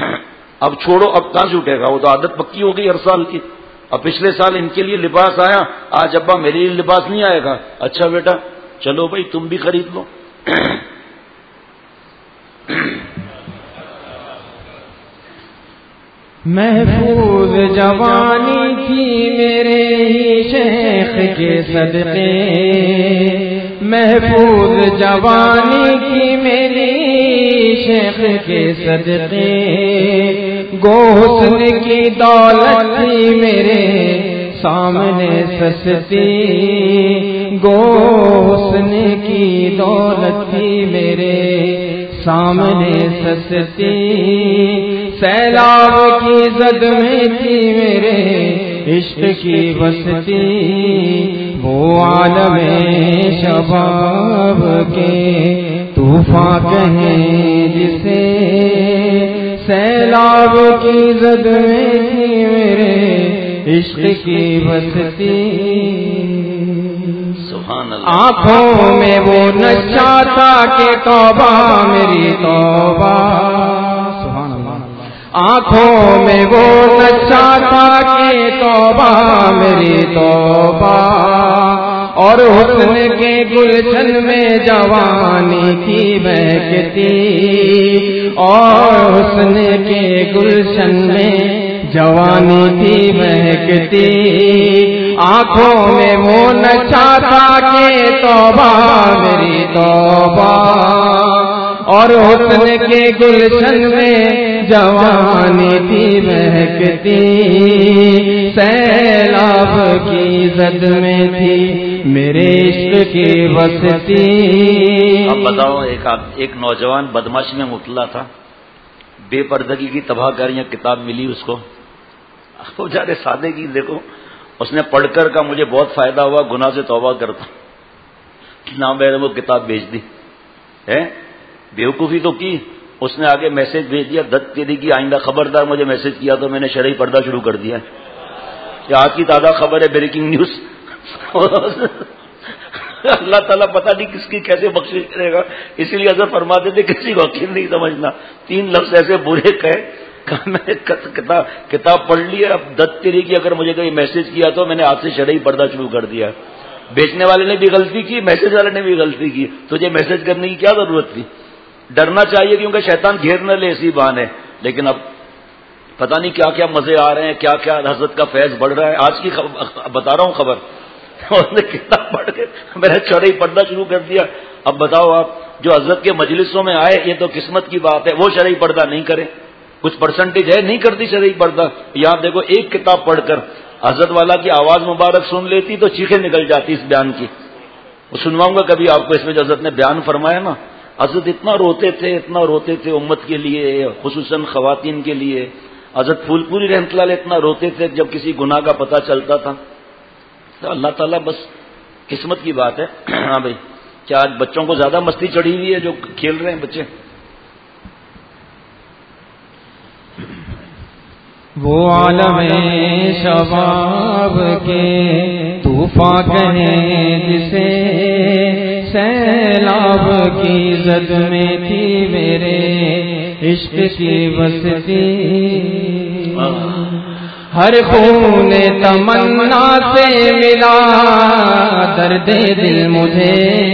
اب چھوڑو, اب کہاں سے اٹھے گا, وہ تو عادت پکی ہو گئی ہر سال کی. اب پچھلے سال ان کے لیے لباس آیا, آج ابا میرے لیے لباس نہیں آئے گا, اچھا بیٹا چلو بھائی تم بھی خرید لو. محفوظ جوانی تھی میرے ہی شیخ کے صدقے, محفوظ جوانی تھی میری شیخ کے صدقے, گو حسن کی دولت تھی میرے سامنے سستی, گو حسن کی دولت تھی میرے سامنے سستی, سیلاب کی زد میں تھی میرے عشق کی بستی, وہ عالم شباب کے طوفان کہیں جسے, سیلاب کی زد میں تھی میرے عشق کی بستی. آنکھوں میں وہ نشہ تھا کہ توبہ میری توبہ, آنکھوں میں وہ نشہ تھا کہ توبہ میری توبہ, اور حسن کے گلشن میں جوانی کی مہکتی, اور حسن کے گلشن میں جوانی تھی مہکتی. آنکھوں میں وہ نشہ تھا کہ توبہ میری توبہ, اور حسن کے گلشن میں جوانی تھی مہکتی, سیلاب کی زد میں تھی میرے عشق کی بستی. اب بتاؤ, ایک ایک نوجوان بدمعاشی میں مبتلا تھا, بے پردگی کی تباہ کاریاں کتاب ملی اس کو, بیچارے سادے کی دیکھو, اس نے پڑھ کر کا مجھے بہت فائدہ ہوا, گناہ سے توبہ کرتا, نہ میں نے وہ کتاب بیچ دی ہے. بیوقوفی تو کی, اس نے آگے میسج بھیج دیا, دت تیری کی آئندہ خبردار, مجھے میسج کیا تو میں نے شرعی پردہ شروع کر دیا. کہ آج کی تازہ خبر ہے, بریکنگ نیوز. اللہ تعالیٰ پتہ نہیں کس کی کیسے بخشش کرے گا, اسی لیے حضرت فرماتے تھے کسی کو عقیل نہیں سمجھنا. تین لفظ ایسے برے کہے کہ میں نے کتاب کتاب پڑھ لی ہے, اب دت تیری کی اگر مجھے کوئی میسج کیا تو میں نے آج سے شرعی پردہ شروع کر دیا. بیچنے والے نے بھی غلطی کی, میسج والے نے بھی غلطی کی, تجھے میسج کرنے کی کیا ضرورت تھی. ڈرنا چاہیے کیونکہ شیطان گھیر نہ لے اسی بہانے. لیکن اب پتہ نہیں کیا کیا مزے آ رہے ہیں, کیا کیا حضرت کا فیض بڑھ رہا ہے. آج کی بتا رہا ہوں خبر, اس نے کتاب پڑھ کے میں نے شرعی پردہ شروع کر دیا. اب بتاؤ آپ جو حضرت کے مجلسوں میں آئے یہ تو قسمت کی بات ہے، وہ شرعی پردہ نہیں کرے. کچھ پرسنٹیج ہے نہیں کرتی شرعی پردہ. یہاں دیکھو ایک کتاب پڑھ کر حضرت والا کی آواز مبارک سن لیتی تو چیخیں نکل جاتی اس بیان کی. وہ سنواؤں گا کبھی آپ کو، اس میں جو حضرت نے بیان فرمایا نا، حضرت اتنا روتے تھے اتنا روتے تھے امت کے لیے، خصوصاً خواتین کے لیے. حضرت پھول پوری رحمۃ اللہ علیہ اتنا روتے تھے جب کسی گناہ کا پتہ چلتا تھا. تو اللہ تعالیٰ بس قسمت کی بات ہے. ہاں بھائی، کیا آج بچوں کو زیادہ مستی چڑھی ہوئی ہے جو کھیل رہے ہیں بچے؟ وہ عالم شباب کے طوفان کہیں جسے سیلاب کی زد میں تھی میرے عشق کی بستی، ہر خون تمنا سے ملا درد دل مجھے.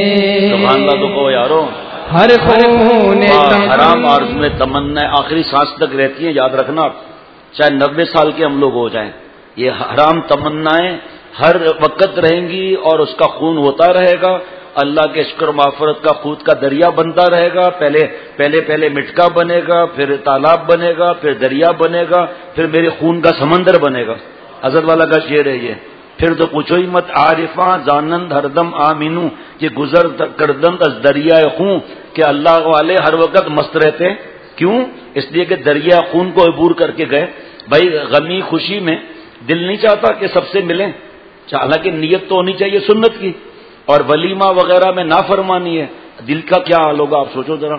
سبحان اللہ. تو کہو یارو، ہر خون حرام عارض میں تمنا آخری سانس تک رہتی ہے، یاد رکھنا. چاہے نبے سال کے ہم لوگ ہو جائیں، یہ حرام تمنائیں ہر وقت رہیں گی اور اس کا خون ہوتا رہے گا. اللہ کے شکر معفرت کا خود کا دریا بنتا رہے گا. پہلے پہلے پہلے مٹکا بنے گا، پھر تالاب بنے گا، پھر دریا بنے گا، پھر میرے خون کا سمندر بنے گا. حضرت والا کا شعر ہے یہ. پھر تو پوچھو ہی مت، عارفاں زانند ہر دم آمینو، یہ گزر کردند از دریائے خون، کہ اللہ والے ہر وقت مست رہتے. کیوں؟ اس لیے کہ دریا خون کو عبور کر کے گئے. بھائی غمی خوشی میں دل نہیں چاہتا کہ سب سے ملیں، حالانکہ نیت تو ہونی چاہیے سنت کی. اور ولیمہ وغیرہ میں نافرمانی ہے، دل کا کیا حال ہوگا آپ سوچو ذرا.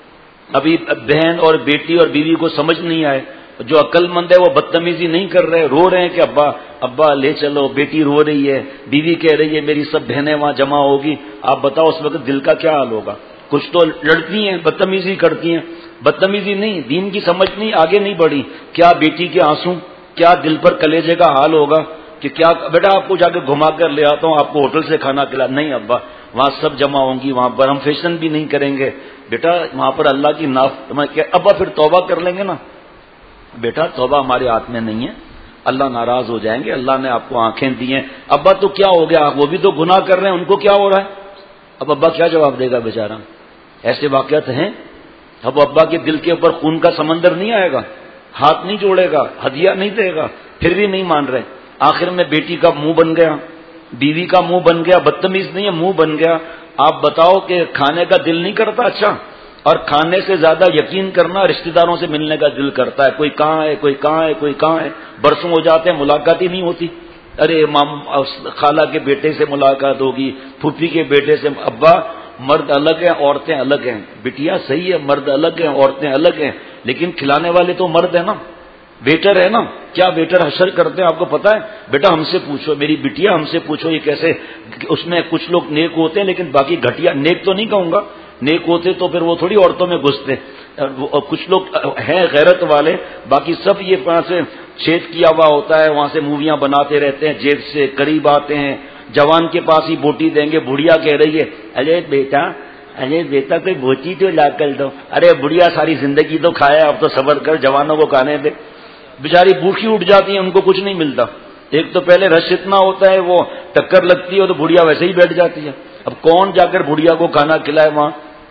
ابھی بہن اور بیٹی اور بیوی کو سمجھ نہیں آئے، جو عقل مند ہے وہ بدتمیزی نہیں کر رہے، رو رہے ہیں کہ ابا ابا لے چلو. بیٹی رو رہی ہے، بیوی کہہ رہی ہے میری سب بہنیں وہاں جمع ہوگی. آپ بتاؤ اس وقت دل کا کیا حال ہوگا. کچھ تو لڑتی ہیں، بدتمیزی کرتی ہیں. بدتمیزی نہیں، دین کی سمجھ نہیں، آگے نہیں بڑھی. کیا بیٹی کے آنسو، کیا دل پر کلیجے کا حال ہوگا کہ کیا بیٹا آپ کو جا کے گھما کر لے آتا ہوں، آپ کو ہوٹل سے کھانا کھلا. نہیں ابا، وہاں سب جمع ہوں گی، وہاں پر ہم فیشن بھی نہیں کریں گے. بیٹا وہاں پر اللہ کی ناف. ابا پھر توبہ کر لیں گے نا. بیٹا توبہ ہمارے ہاتھ میں نہیں ہے، اللہ ناراض ہو جائیں گے. اللہ نے آپ کو آنکھیں دی ہیں. ابا تو کیا ہو گیا، وہ بھی تو گناہ کر رہے ہیں، ان کو کیا ہو رہا ہے. اب ابا کیا جواب دے گا بیچارہ. ایسے واقعات ہیں. اب ابا کے دل کے اوپر خون کا سمندر نہیں آئے گا، ہاتھ نہیں جوڑے گا، ہدیہ نہیں دے گا، پھر بھی نہیں مان رہے. آخر میں بیٹی کا منہ بن گیا، بیوی کا منہ بن گیا. بدتمیز نہیں ہے، منہ بن گیا. آپ بتاؤ کہ کھانے کا دل نہیں کرتا. اچھا، اور کھانے سے زیادہ یقین کرنا رشتہ داروں سے ملنے کا دل کرتا ہے. کوئی کہاں ہے، کوئی کہاں ہے، کوئی کہاں ہے. برسوں ہو جاتے ہیں، ملاقات ہی نہیں ہوتی. ارے مام خالہ کے بیٹے سے ملاقات ہوگی، پھوپھی کے بیٹے سے. ابا مرد الگ ہیں، عورتیں الگ ہیں. بٹیا صحیح ہے، مرد الگ ہیں، عورتیں الگ ہیں، لیکن کھلانے والے تو مرد ہیں نا. بیٹر ہے نا. کیا بیٹر حشر کرتے ہیں آپ کو پتا ہے. بیٹا ہم سے پوچھو، میری بٹیا ہم سے پوچھو یہ کیسے. اس میں کچھ لوگ نیک ہوتے ہیں لیکن باقی گھٹیا. نیک تو نہیں کہوں گا، نیک ہوتے تو پھر وہ تھوڑی عورتوں میں گھستے. اور کچھ لوگ ہیں غیرت والے، باقی سب یہ وہاں سے چھید کیا ہوا ہوتا ہے، وہاں سے موویاں بناتے رہتے ہیں، جیب سے قریب آتے ہیں. جوان کے پاس ہی بوٹی دیں گے، بڑھیا کہہ رہی ہے ارے بیٹا ارے بیٹا کوئی بوٹی تو لا کر دو. ارے بڑھیا ساری زندگی تو کھایا، اب تو صبر کر، جوانوں کو کھانے دے. بیچاری بھوکی اٹھ جاتی ہیں، ان کو کچھ نہیں ملتا. ایک تو پہلے رش اتنا ہوتا ہے، وہ ٹکر لگتی ہے تو بڑھیا ویسے ہی بیٹھ جاتی ہے. اب کون جا کر بڑھیا کو کھانا کھلائے وہاں.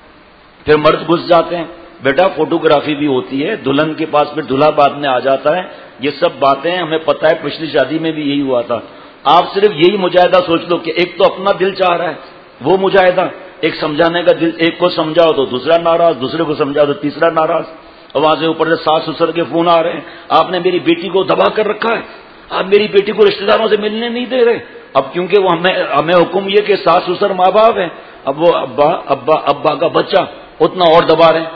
پھر مرد گھس جاتے ہیں. بیٹا فوٹوگرافی بھی ہوتی ہے، دلہن کے پاس پھر دلہا بعد میں آ جاتا ہے. یہ سب باتیں ہمیں پتہ ہے، پچھلی شادی میں بھی یہی ہوا تھا. آپ صرف یہی مجاہدہ سوچ لو کہ ایک تو اپنا دل چاہ رہا ہے، وہ مجاہدہ. ایک سمجھانے کا دل، ایک کو سمجھاؤ تو دوسرا ناراض، دوسرے کو سمجھاؤ تو تیسرا ناراض. اور وہاں سے اوپر سے ساس سسر کے فون آ رہے ہیں، آپ نے میری بیٹی کو دبا کر رکھا ہے، آپ میری بیٹی کو رشتہ داروں سے ملنے نہیں دے رہے. اب کیونکہ وہ ہمیں ہمیں حکم یہ کہ ساس سسر ماں باپ ہیں، اب وہ ابا ابا ابا کا بچہ اتنا اور دبا رہے ہیں.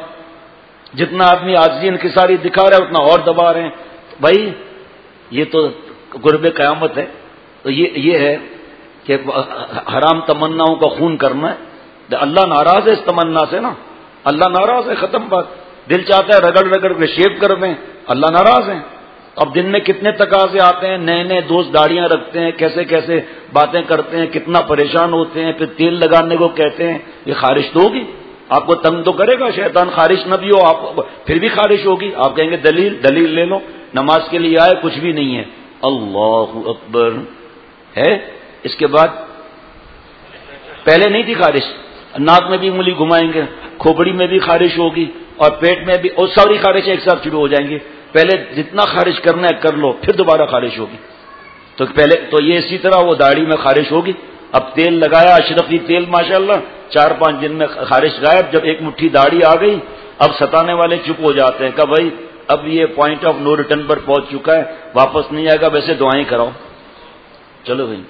جتنا آدمی عاجزی انکساری دکھا رہا ہے اتنا اور دبا رہے ہیں. بھائی یہ تو قرب قیامت ہے. تو یہ یہ ہے کہ حرام تمناؤں کا خون کرنا ہے. اللہ ناراض ہے اس تمنا سے نا، اللہ ناراض ہے، ختم بات. دل چاہتا ہے رگڑ رگڑ کے شیپ کر دیں، اللہ ناراض ہیں. اب دن میں کتنے تقاضے آتے ہیں، نئے نئے دوست داڑیاں رکھتے ہیں، کیسے کیسے باتیں کرتے ہیں، کتنا پریشان ہوتے ہیں، پھر تیل لگانے کو کہتے ہیں. یہ خارش تو ہوگی، آپ کو تنگ تو کرے گا. شیطان خارش نہ بھی ہو آپ پھر بھی خارش ہوگی. آپ کہیں گے دلیل دلیل لے لو. نماز کے لیے آئے کچھ بھی نہیں ہے، اللہ اکبر ہے. اس کے بعد پہلے نہیں تھی خارش، ناک میں بھی انگلی گھمائیں گے، کھوپڑی میں بھی خارش ہوگی اور پیٹ میں بھی، اور ساری خارشیں ایک ساتھ شروع ہو جائیں گی. پہلے جتنا خارش کرنا ہے کر لو، پھر دوبارہ خارش ہوگی. تو پہلے تو یہ اسی طرح وہ داڑھی میں خارش ہوگی. اب تیل لگایا اشرفی تیل ماشاءاللہ، چار پانچ دن میں خارش غائب. جب ایک مٹھی داڑھی آ گئی اب ستانے والے چپ ہو جاتے ہیں کہ بھائی اب یہ پوائنٹ آف نو ریٹرن پر پہنچ چکا ہے، واپس نہیں آئے گا، ویسے دعائیں کراؤ. چلو بھائی.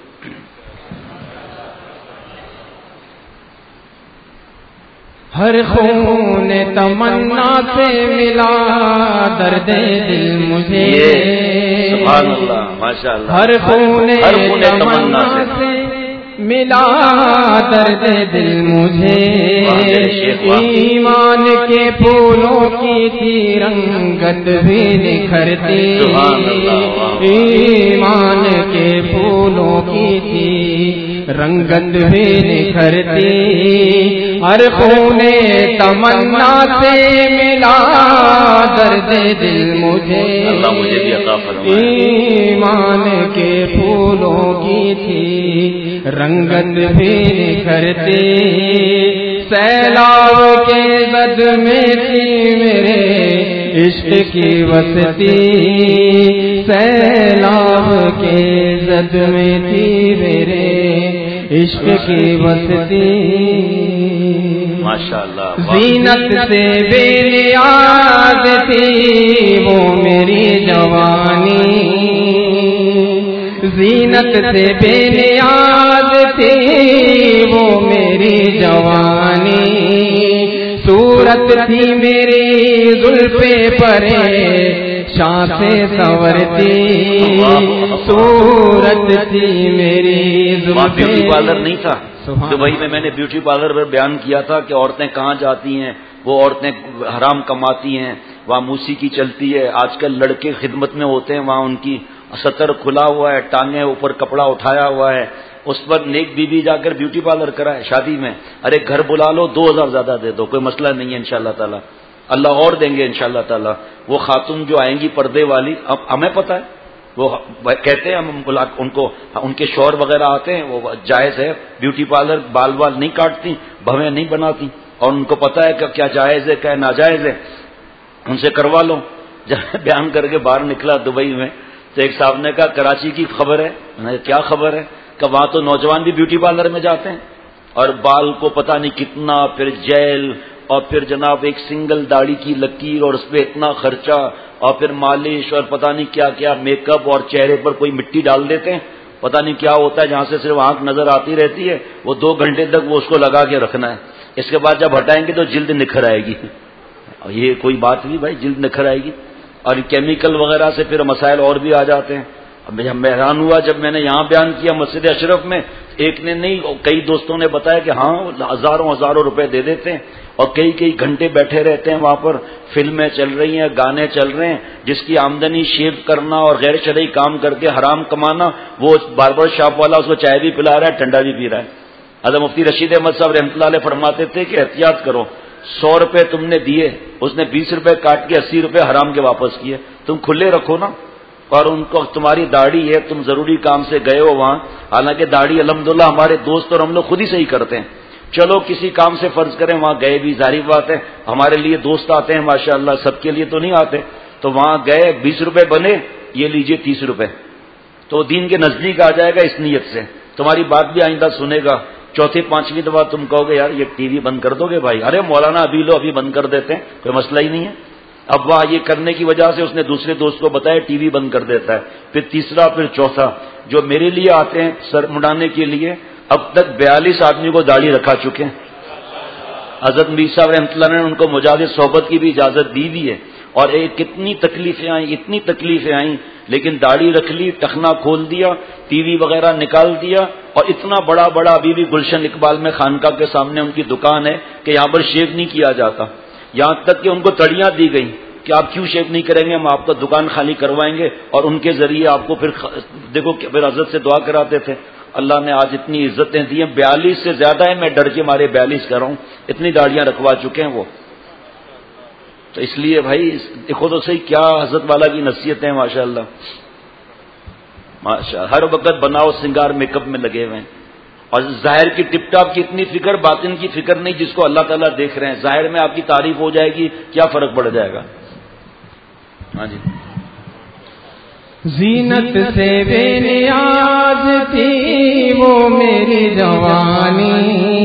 ہر خون تمنا سے ملا درد دل مجھے، سبحان اللہ ماشاء اللہ. ہر خون ہر خون تمنا سے ملا درد دل مجھے، ایمان کے پھولوں کی تھی رنگت بھی نکھرتی، ایمان کے پھولوں کی تھی رنگت بھی نکھرتی. ہر خون تمنا سے ملا درد دل مجھے، اللہ مجھے بھی عطا فرمائے. ایمان کے پھولوں کی تھی رنگت بھی نکھرتی. سیلاب کے زد میں تھی میرے عشق کی وسطی، سیلاب کے زد میں تھی میرے عشق کی وسطی. ماشاءاللہ. زینت سے بے نیاز تھی وہ میری جوانی، زینت سے بے نیاز تھی وہ میری جوانی. صورت تھی میری زلفے پرے شاہ سے سنورتی، صورت تھی میری وہاں زلفے. بیوٹی پارلر نہیں تھا دبئی میں. میں نے بیوٹی پارلر پر بیان کیا تھا کہ عورتیں کہاں جاتی ہیں، وہ عورتیں حرام کماتی ہیں. وہاں موسیقی چلتی ہے، آج کل لڑکے خدمت میں ہوتے ہیں، وہاں ان کی سطر کھلا ہوا ہے، ٹانگیں اوپر کپڑا اٹھایا ہوا ہے. اس پر نیک بی بی جا کر بیوٹی پارلر کرا ہے شادی میں. ارے گھر بلا لو، دو ہزار زیادہ دے دو، کوئی مسئلہ نہیں ہے انشاءاللہ تعالی. اللہ اور دیں گے انشاءاللہ تعالی. وہ خاتون جو آئیں گی پردے والی، اب ہمیں پتہ ہے، وہ کہتے ہیں ہم ان کو، ان کے شوہر وغیرہ آتے ہیں، وہ جائز ہے بیوٹی پارلر، بال بال نہیں کاٹتی، بھویں نہیں بناتی، اور ان کو پتہ ہے کہ کیا جائز ہے کیا ناجائز ہے، ان سے کروا لو. جب بیان کر کے باہر نکلا دبئی میں تو ایک صاحب نے کہا کراچی کی خبر ہے. میں نے کیا خبر ہے؟ کہ وہاں تو نوجوان بھی بیوٹی پارلر میں جاتے ہیں اور بال کو پتہ نہیں کتنا، پھر جیل، اور پھر جناب ایک سنگل داڑھی کی لکیر اور اس پہ اتنا خرچہ، اور پھر مالش اور پتہ نہیں کیا کیا میک اپ، اور چہرے پر کوئی مٹی ڈال دیتے ہیں، پتہ نہیں کیا ہوتا ہے جہاں سے صرف آنکھ نظر آتی رہتی ہے، وہ دو گھنٹے تک وہ اس کو لگا کے رکھنا ہے. اس کے بعد جب ہٹائیں گے تو جلد نکھر آئے گی. یہ کوئی بات نہیں بھائی، جلد نکھر آئے گی. اور کیمیکل وغیرہ سے پھر مسائل اور بھی آ جاتے ہیں. اب میں حیران ہوا جب میں نے یہاں بیان کیا مسجد اشرف میں، ایک نے نہیں کئی دوستوں نے بتایا کہ ہاں ہزاروں ہزاروں روپے دے دیتے ہیں اور کئی کئی گھنٹے بیٹھے رہتے ہیں وہاں پر. فلمیں چل رہی ہیں، گانے چل رہے ہیں، جس کی آمدنی شیو کرنا اور غیر شرعی کام کر کے حرام کمانا، وہ باربر شاپ والا اس کو چائے بھی پلا رہا ہے، ٹھنڈا بھی پی رہا ہے. حضرت مفتی رشید احمد صاحب رحمۃ اللہ علیہ فرماتے تھے کہ احتیاط کرو، سو روپے تم نے دیے، اس نے بیس روپے کاٹ کے اسی روپے حرام کے واپس کیے. تم کھلے رکھو نا. اور ان کو تمہاری داڑھی ہے، تم ضروری کام سے گئے ہو وہاں، حالانکہ داڑھی الحمدللہ ہمارے دوست اور ہم لوگ خود ہی صحیح کرتے ہیں. چلو کسی کام سے فرض کریں وہاں گئے بھی، ظاہری بات ہے ہمارے لیے دوست آتے ہیں ماشاءاللہ، سب کے لیے تو نہیں آتے. تو وہاں گئے، بیس روپے بنے، یہ لیجئے تیس روپے، تو دین کے نزدیک آ جائے گا اس نیت سے. تمہاری بات بھی آئندہ سنے گا. چوتھی پانچویں دفعہ تم کہو گے یار یہ ٹی وی بند کر دو گے بھائی، ارے مولانا ابھی لو ابھی بند کر دیتے ہیں، کوئی مسئلہ ہی نہیں ہے. اب وہاں یہ کرنے کی وجہ سے اس نے دوسرے دوست کو بتایا ٹی وی بند کر دیتا ہے. پھر تیسرا، پھر چوتھا. جو میرے لیے آتے ہیں سر مڈانے کے لیے، اب تک بیالیس آدمی کو داڑھی رکھا چکے ہیں. حضرت میر صاحب رحمۃ اللہ نے ان کو مجاز صحبت کی بھی اجازت دی بھی ہے. اور ایک کتنی تکلیفیں آئیں، اتنی تکلیفیں آئیں، لیکن داڑھی رکھ لی، ٹخنا کھول دیا، ٹی وی وغیرہ نکال دیا. اور اتنا بڑا بڑا ابھی بھی گلشن اقبال میں خانقاہ کے سامنے ان کی دکان ہے کہ یہاں پر شیو نہیں کیا جاتا. یہاں تک کہ ان کو تڑیاں دی گئیں کہ آپ کیوں شیو نہیں کریں گے، ہم آپ کا دکان خالی کروائیں گے اور ان کے ذریعے آپ کو پھر دیکھو پھر حضرت سے دعا کراتے تھے. اللہ نے آج اتنی عزتیں دی ہیں، بیالیس سے زیادہ ہے، میں ڈر کے مارے بیالیس کر رہا ہوں، اتنی داڑیاں رکھوا چکے ہیں وہ. تو اس لیے بھائی دیکھو تو صحیح کیا حضرت والا کی نصیحتیں ماشاء اللہ ماشاء. ہر وقت بناؤ سنگار میک اپ میں لگے ہوئے ہیں. اور ظاہر کی ٹپ ٹاپ کی اتنی فکر، باطن کی فکر نہیں جس کو اللہ تعالیٰ دیکھ رہے ہیں. ظاہر میں آپ کی تعریف ہو جائے گی، کیا فرق پڑ جائے گا؟ ہاں جی. زینت سے بے نیاز تھی وہ میری جوانی،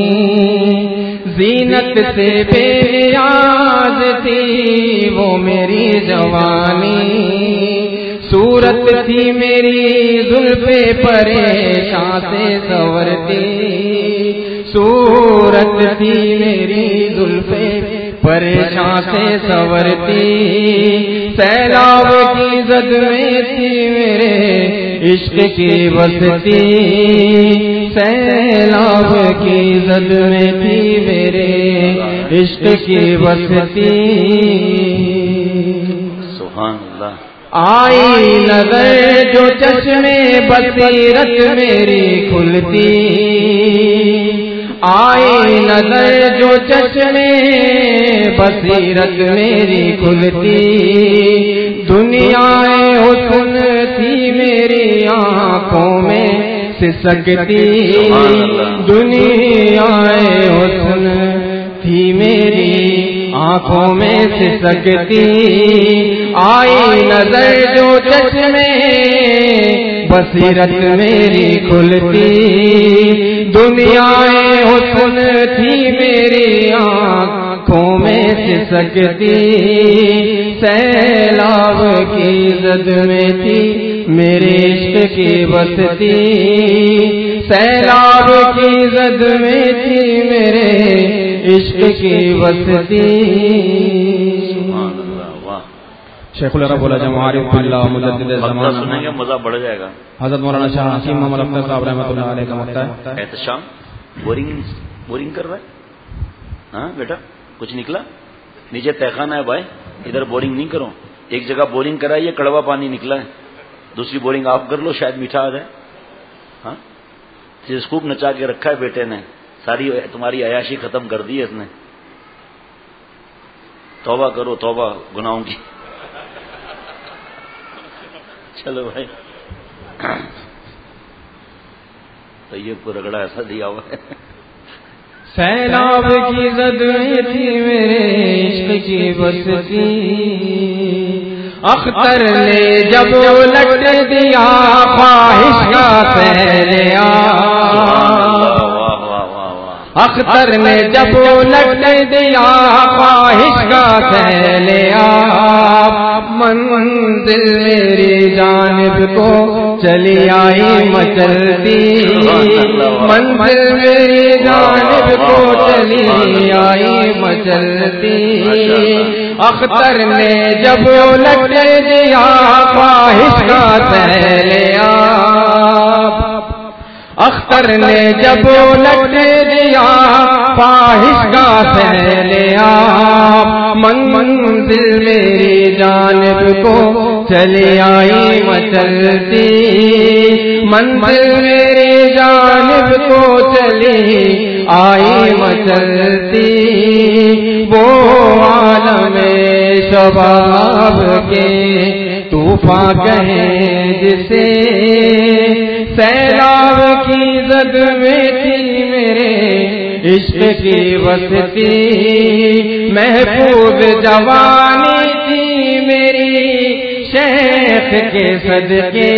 زینت سے بے نیاز تھی وہ میری جوانی، صورت تھی میری زلف پریشان سے سنورتی، صورت تھی میری زلف پریشان سے سنورتی، سیلاب کی زد میں تھی میرے عشق کی بستی، سیلاب کی زد میں تھی میرے عشق کی بستی. سبحان اللہ. آئی نظر جو چشمے بصیرت میری کھلتی، آئی نظر جو چشمے بصیرت میری کھلتی، دنیا حسن تھی میری آنکھوں میں سسکتی، دنیا حسن تھی میری آنکھوں میں سسکتی، آئی نظر جو چشمے بصیرت میری کھلتی، دنیا حسن تھی میری آنکھوں میں سسکتی، سیلاب کی زد میں تھی میرے عشق کی بستی، سیلاب کی زد میں تھی میرے عشق کی بستی. شیخ العرب العجم عارف باللہ مجدد زمانہ سنیں گے مزہ بڑھ جائے گا. حضرت مولانا شاہ حکیم محمد اختر صاحب رحمۃ اللہ علیہ کا مکتب ہے. احتشام بورنگ بورنگ کر رہا ہے؟ ہاں بیٹا کچھ نکلا؟ نیچے تہخانہ ہے بھائی، ادھر بورنگ نہیں کرو. ایک جگہ بورنگ کرائیے، کڑوا پانی نکلا ہے، دوسری بورنگ آپ کر لو، شاید میٹھا آ جائے. ہاں خوب نچا کے رکھا ہے بیٹے نے، ساری تمہاری عیاشی ختم کر دی ہے اس نے. توبہ کرو توبہ گناہوں کی. چلو بھائی طیب کو رگڑا ایسا دیا ہوا ہے. سیلاب کی زد میں تھی میرے عشق کی بستی، اختر نے جب لٹ دیا خواہش کا سیلیا، اختر نے جب لٹ دیا خواہش کا سیلیا، منزل میری جانب کو چلی آئی مچلتی، منزل میری جانب کو چلی آئی مچلتی، اختر نے جب لٹ دیا خواہش کا سیلیا، اختر نے جب لٹ دیا خواہش کا سیلیا، منزل میری جانب کو چلی آئی مچلتی، منزل میری جانب کو چلی آئی مچلتی، وہ عالم شباب کے طوفان کہیں جسے، سیلاب کی زد میں تھی میرے عشق کی بستی، محفوظ جوانی تھی میری شیخ کے صدقے،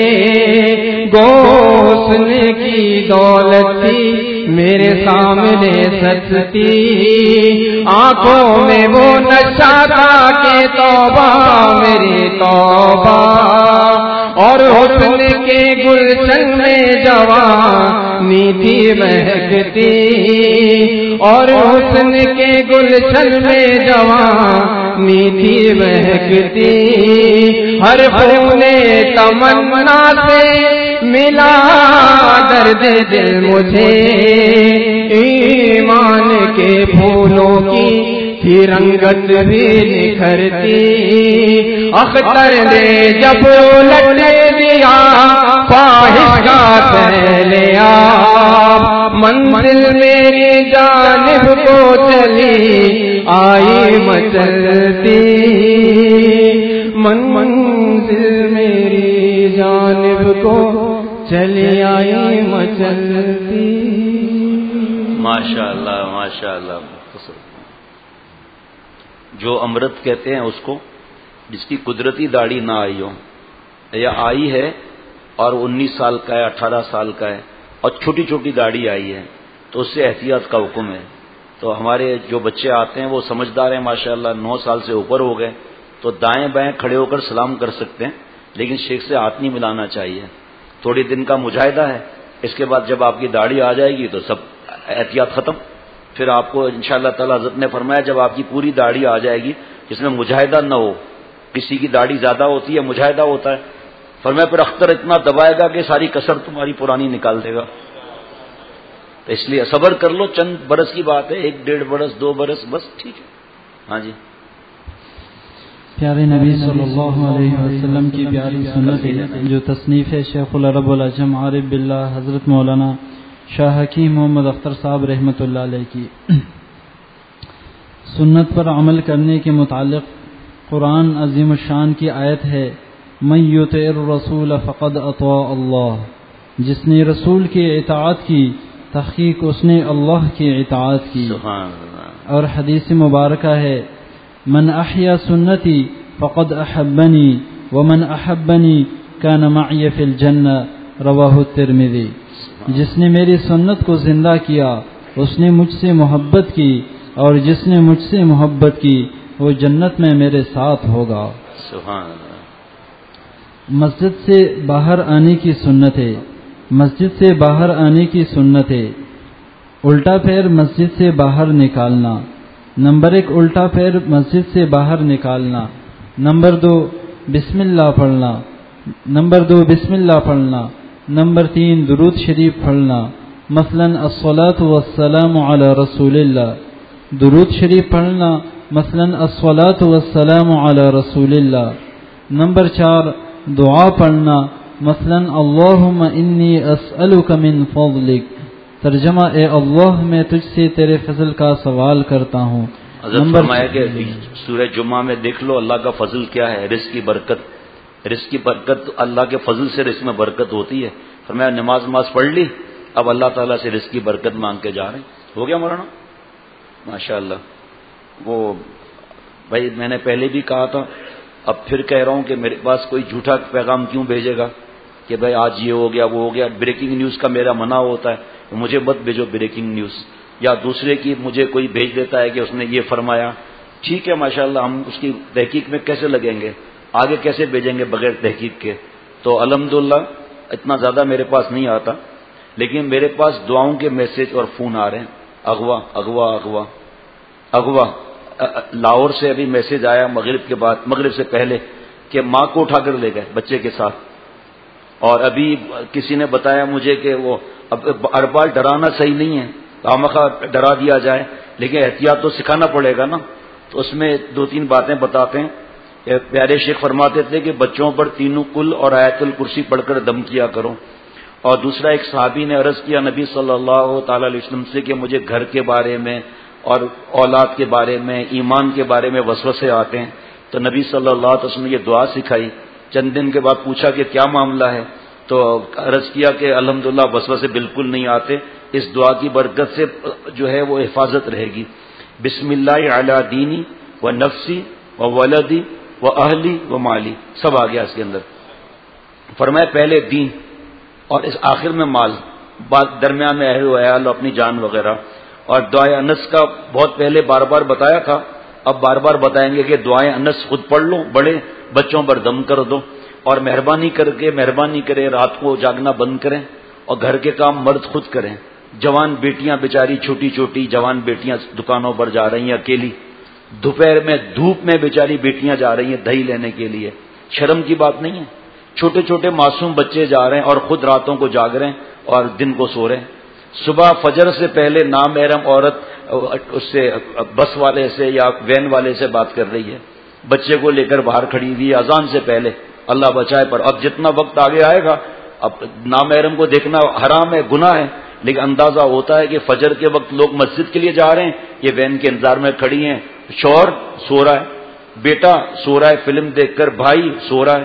گوسن کی دولت تھی میرے سامنے سچتی، آنکھوں میں وہ نشہ تھا کہ توبہ میری توبہ، اور حسن کے گلشن میں جوانی تھی مہکتی، اور حسن کے گلشن میں جوانی تھی مہکتی، ہر خون تمنا سے ملا درد دل مجھے، ایمان کے پھولوں کی تھی رنگت بھی نکھرتی، اختر نے جب لٹ دیا خواہش کا سیلیا، منزل میری جانب کو چلی آئی مچلتی، من منزل میری جانب کو چلی آئی مچلتی. ماشاء اللہ ماشاء اللہ. جو امرت کہتے ہیں اس کو، جس کی قدرتی داڑھی نہ آئی ہو یا آئی ہے اور انیس سال کا ہے، اٹھارہ سال کا ہے اور چھوٹی چھوٹی داڑھی آئی ہے، تو اس سے احتیاط کا حکم ہے. تو ہمارے جو بچے آتے ہیں وہ سمجھدار ہیں ماشاءاللہ، نو سال سے اوپر ہو گئے، تو دائیں بائیں کھڑے ہو کر سلام کر سکتے ہیں، لیکن شیخ سے ہاتھ نہیں ملانا چاہیے. تھوڑی دن کا مجاہدہ ہے، اس کے بعد جب آپ کی داڑھی آ جائے گی تو سب احتیاط ختم. پھر آپ کو انشاءاللہ تعالی حضرت نے فرمایا جب آپ کی پوری داڑھی آ جائے گی جس میں مجاہدہ نہ ہو، کسی کی داڑھی زیادہ ہوتی ہے مجاہدہ ہوتا ہے، فرمایا پھر اختر اتنا دبائے گا کہ ساری کسر تمہاری پرانی نکال دے گا. تو اس لیے صبر کر لو، چند برس کی بات ہے، ایک ڈیڑھ برس دو برس بس ٹھیک ہے. ہاں جی. پیارے نبی صلی اللہ علیہ وسلم کی پیاری سنت ہے جو تصنیف ہے شیخ العرب والعجم عارف باللہ حضرت مولانا شاہ حکیم محمد اختر صاحب رحمۃ اللہ علیہ کی. سنت پر عمل کرنے کے متعلق قرآن عظیم الشان کی آیت ہے، من یطع الرسول فقد اطاع اللہ، جس نے رسول کی اطاعت کی تحقیق اس نے اللہ کی اطاعت کی. سبحان اللہ. اور حدیث مبارکہ ہے، من احیا سنتی فقد احبنی ومن احبنی کان معی فی الجنہ، رواہ الترمذی. جس نے میری سنت کو زندہ کیا اس نے مجھ سے محبت کی، اور جس نے مجھ سے محبت کی وہ جنت میں میرے ساتھ ہوگا. سبحان اللہ. مسجد سے باہر آنے کی سنت ہے. مسجد سے باہر آنے کی سنت ہے الٹا پیر مسجد سے باہر نکالنا. نمبر ایک الٹا پیر مسجد سے باہر نکالنا. نمبر دو بسم اللہ پڑھنا. نمبر دو بسم اللہ پڑھنا. نمبر تین درود شریف پڑھنا، مثلا الصلاۃ والسلام علی رسول اللہ. درود شریف پڑھنا، مثلا الصلاۃ والسلام علی رسول اللہ. نمبر چار دعا پڑھنا، مثلا اللہم انی اسألک من فضلک. ترجمہ اے اللہ میں تجھ سے تیرے فضل کا سوال کرتا ہوں. حضرت فرمایا کہ سورہ جمعہ میں دیکھ لو اللہ کا فضل کیا ہے، رزق کی برکت. رزق کی برکت اللہ کے فضل سے رزق میں برکت ہوتی ہے. فرمایا نماز نماز پڑھ لی، اب اللہ تعالیٰ سے رزق کی برکت مانگ کے جا رہے ہیں. ہو گیا مولانا ماشاء اللہ. وہ بھائی میں نے پہلے بھی کہا تھا، اب پھر کہہ رہا ہوں کہ میرے پاس کوئی جھوٹا پیغام کیوں بھیجے گا کہ بھائی آج یہ ہو گیا وہ ہو گیا. بریکنگ نیوز کا میرا منع ہوتا ہے، مجھے مت بھیجو بریکنگ نیوز. یا دوسرے کی مجھے کوئی بھیج دیتا ہے کہ اس نے یہ فرمایا، ٹھیک ہے ماشاءاللہ، ہم اس کی تحقیق میں کیسے لگیں گے، آگے کیسے بھیجیں گے بغیر تحقیق کے. تو الحمدللہ اتنا زیادہ میرے پاس نہیں آتا، لیکن میرے پاس دعاؤں کے میسج اور فون آ رہے ہیں. اغوا اغوا اغوا اغوا لاہور سے ابھی میسج آیا مغرب کے بعد، مغرب سے پہلے، کہ ماں کو اٹھا کر لے گئے بچے کے ساتھ. اور ابھی کسی نے بتایا مجھے کہ وہ اب ہر بار ڈرانا صحیح نہیں ہے، خامخواہ ڈرا دیا جائے، لیکن احتیاط تو سکھانا پڑے گا نا. تو اس میں دو تین باتیں بتاتے ہیں. پیارے شیخ فرماتے تھے کہ بچوں پر تینوں کل اور آیت الکرسی پڑھ کر دم کیا کرو. اور دوسرا ایک صحابی نے عرض کیا نبی صلی اللہ تعالی علیہ وسلم سے کہ مجھے گھر کے بارے میں اور اولاد کے بارے میں، ایمان کے بارے میں وسوسے آتے ہیں. تو نبی صلی اللہ علیہ وسلم نے یہ دعا سکھائی. چند دن کے بعد پوچھا کہ کیا معاملہ ہے، تو عرض کیا کہ الحمدللہ وسوسے بالکل نہیں آتے، اس دعا کی برکت سے جو ہے وہ حفاظت رہے گی. بسم اللہ علی دینی و نفسی و ولدی و اہلی و مالی، سب آ گیا اس کے اندر. فرمایا پہلے دین اور اس آخر میں مال، بعد درمیان میں اہل و عیال و اپنی جان وغیرہ. اور دعائے انس کا بہت پہلے بار بار بتایا تھا، اب بار بار بتائیں گے کہ دعائیں انس خود پڑھ لو، بڑے بچوں پر دم کر دو. اور مہربانی کر کے مہربانی کرے رات کو جاگنا بند کریں، اور گھر کے کام مرد خود کریں. جوان بیٹیاں بیچاری چھوٹی چھوٹی جوان بیٹیاں دکانوں پر جا رہی ہیں اکیلی، دوپہر میں دھوپ میں بیچاری بیٹیاں جا رہی ہیں دہی لینے کے لیے. شرم کی بات نہیں ہے. چھوٹے چھوٹے معصوم بچے جا رہے ہیں اور خود راتوں کو جاگ رہے ہیں اور دن کو سو رہے ہیں. صبح فجر سے پہلے نامحرم عورت اس سے بس والے سے یا وین والے سے بات کر رہی ہے، بچے کو لے کر باہر کھڑی ہوئی اذان سے پہلے. اللہ بچائے. پر اب جتنا وقت آگے آئے گا اب نامحرم کو دیکھنا حرام ہے، گناہ ہے، لیکن اندازہ ہوتا ہے کہ فجر کے وقت لوگ مسجد کے لیے جا رہے ہیں، یہ وین کے انتظار میں کھڑی ہیں. شوہر سو رہا ہے، بیٹا سو رہا ہے فلم دیکھ کر، بھائی سو رہا ہے.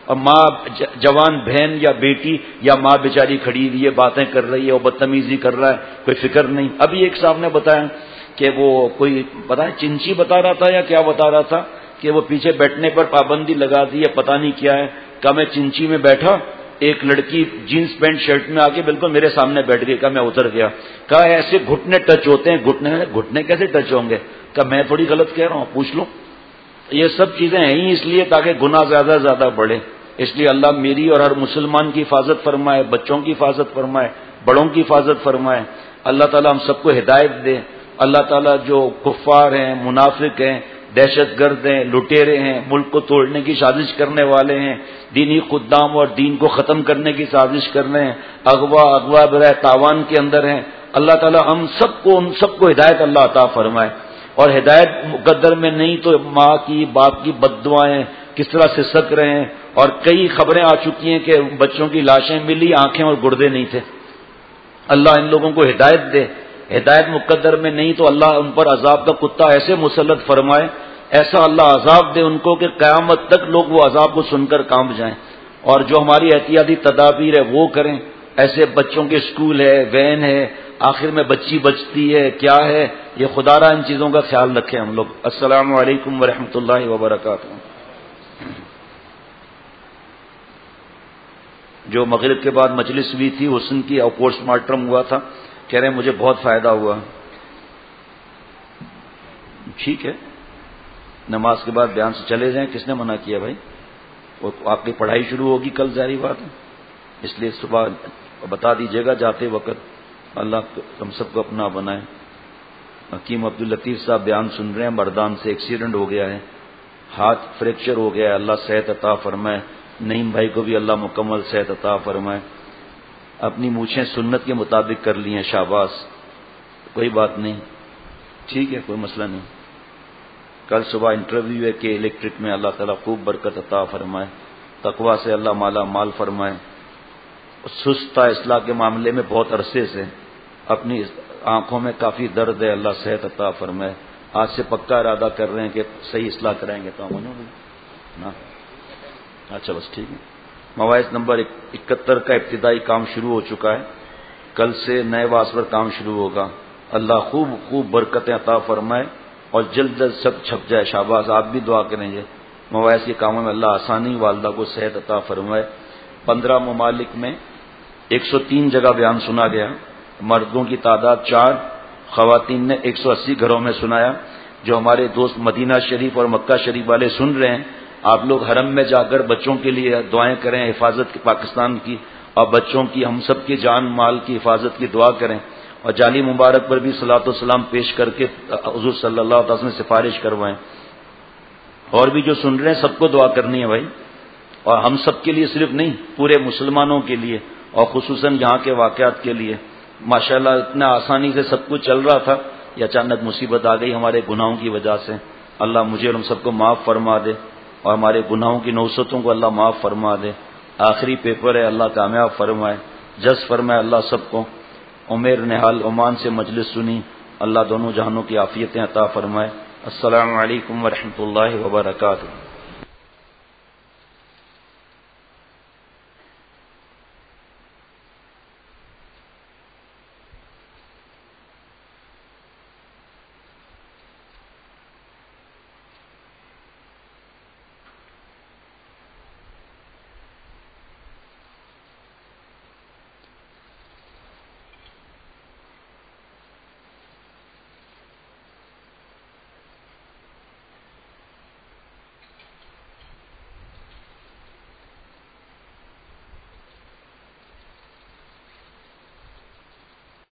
اور ماں جوان بہن یا بیٹی یا ماں بیچاری کھڑی ہوئی ہے باتیں کر رہی ہے اور بدتمیزی کر رہا ہے، کوئی فکر نہیں. ابھی ایک صاحب نے بتایا کہ وہ کوئی پتہ ہے چنچی بتا رہا تھا یا کیا بتا رہا تھا کہ وہ پیچھے بیٹھنے پر پابندی لگا دی ہے، پتہ نہیں کیا ہے. کہا میں چنچی میں بیٹھا، ایک لڑکی جینس پینٹ شرٹ میں آ کے بالکل میرے سامنے بیٹھ گئی. کہا میں اتر گیا. کہا ایسے گھٹنے ٹچ ہوتے ہیں. گھٹنے گھٹنے کیسے ٹچ ہوں گے؟ کہا میں تھوڑی غلط کہہ رہا ہوں، پوچھ لوں. یہ سب چیزیں ہیں ہی اس لیے تاکہ گناہ زیادہ سے زیادہ بڑھے. اس لیے اللہ میری اور ہر مسلمان کی حفاظت فرمائے، بچوں کی حفاظت فرمائے، بڑوں کی حفاظت فرمائے. اللہ تعالیٰ ہم سب کو ہدایت دے. اللہ تعالیٰ جو کفار ہیں، منافق ہیں، دہشت گرد ہیں، لٹیرے ہیں، ملک کو توڑنے کی سازش کرنے والے ہیں، دینی خدام اور دین کو ختم کرنے کی سازش کر رہے ہیں، اغوا اغوا برائے تاوان کے اندر ہیں، اللہ تعالیٰ ہم سب کو ان سب کو ہدایت اللہ عطا فرمائے. اور ہدایت مقدر میں نہیں تو ماں کی باپ کی بد دعائیں کس طرح سے سک رہے ہیں. اور کئی خبریں آ چکی ہیں کہ بچوں کی لاشیں ملی، آنکھیں اور گردے نہیں تھے. اللہ ان لوگوں کو ہدایت دے. ہدایت مقدر میں نہیں تو اللہ ان پر عذاب کا کتا ایسے مسلط فرمائے، ایسا اللہ عذاب دے ان کو کہ قیامت تک لوگ وہ عذاب کو سن کر کانپ جائیں. اور جو ہماری احتیاطی تدابیر ہے وہ کریں. ایسے بچوں کے اسکول ہے، وین ہے، آخر میں بچی بچتی ہے، کیا ہے یہ، خدا را ان چیزوں کا خیال رکھیں ہم لوگ. السلام علیکم ورحمۃ اللہ وبرکاتہ. جو مغرب کے بعد مجلس ہوئی تھی حسن کی اور پوسٹ مارٹم ہوا تھا، کہہ رہے ہیں مجھے بہت فائدہ ہوا. ٹھیک ہے، نماز کے بعد بیان سے چلے جائیں. کس نے منع کیا بھائی؟ وہ آپ کی پڑھائی شروع ہوگی کل، ظاہری بات ہے، اس لیے صبح بتا دیجیے گا جاتے وقت. اللہ ہم سب کو اپنا بنائے. حکیم عبداللطیف صاحب بیان سن رہے ہیں، مردان سے ایکسیڈنٹ ہو گیا ہے، ہاتھ فریکچر ہو گیا ہے، اللہ صحت عطا فرمائے. نعیم بھائی کو بھی اللہ مکمل صحت عطا فرمائے. اپنی مونچھیں سنت کے مطابق کر لی ہیں، شاباش، کوئی بات نہیں، ٹھیک ہے، کوئی مسئلہ نہیں. کل صبح انٹرویو ہے کہ الیکٹرک میں، اللہ تعالیٰ خوب برکت عطا فرمائے، تقویٰ سے اللہ مالا مال فرمائے. سستا اصلاح کے معاملے میں بہت عرصے سے اپنی آنکھوں میں کافی درد ہے، اللہ صحت عطا فرمائے. آج سے پکا ارادہ کر رہے ہیں کہ صحیح اصلاح کرائیں گے. تو نا اچھا بس ٹھیک ہے. مواعظ نمبر اکہتر کا ابتدائی کام شروع ہو چکا ہے، کل سے نئے واس پر کام شروع ہوگا. اللہ خوب خوب برکتیں عطا فرمائے اور جلد جلد سب چھپ جائے. شاباش، آپ بھی دعا کریں گے. مواعظ کے کاموں میں اللہ آسانی، والدہ کو صحت عطا فرمائے. پندرہ ممالک میں ایک سو تین جگہ بیان سنا گیا. مردوں کی تعداد چار، خواتین نے ایک سو اسی گھروں میں سنایا. جو ہمارے دوست مدینہ شریف اور مکہ شریف والے سن رہے ہیں، آپ لوگ حرم میں جا کر بچوں کے لیے دعائیں کریں، حفاظت کی پاکستان کی اور بچوں کی، ہم سب کی جان مال کی حفاظت کی دعا کریں. اور جعلی مبارک پر بھی صلاۃ والسلام پیش کر کے حضور صلی اللہ علیہ وسلم سے سفارش کروائیں. اور بھی جو سن رہے ہیں سب کو دعا کرنی ہے بھائی، اور ہم سب کے لیے صرف نہیں، پورے مسلمانوں کے لیے، اور خصوصاً یہاں کے واقعات کے لیے. ماشاءاللہ اتنا آسانی سے سب کچھ چل رہا تھا، یہ اچانک مصیبت آ گئی ہمارے گناہوں کی وجہ سے. اللہ مجھے اور ہم سب کو معاف فرما دے اور ہمارے گناہوں کی نوستوں کو اللہ معاف فرما دے. آخری پیپر ہے، اللہ کامیاب فرمائے، جز فرمائے اللہ سب کو. عمیر نہال عمان سے مجلس سنی، اللہ دونوں جہانوں کی عافیتیں عطا فرمائے. السلام علیکم ورحمۃ اللہ وبرکاتہ.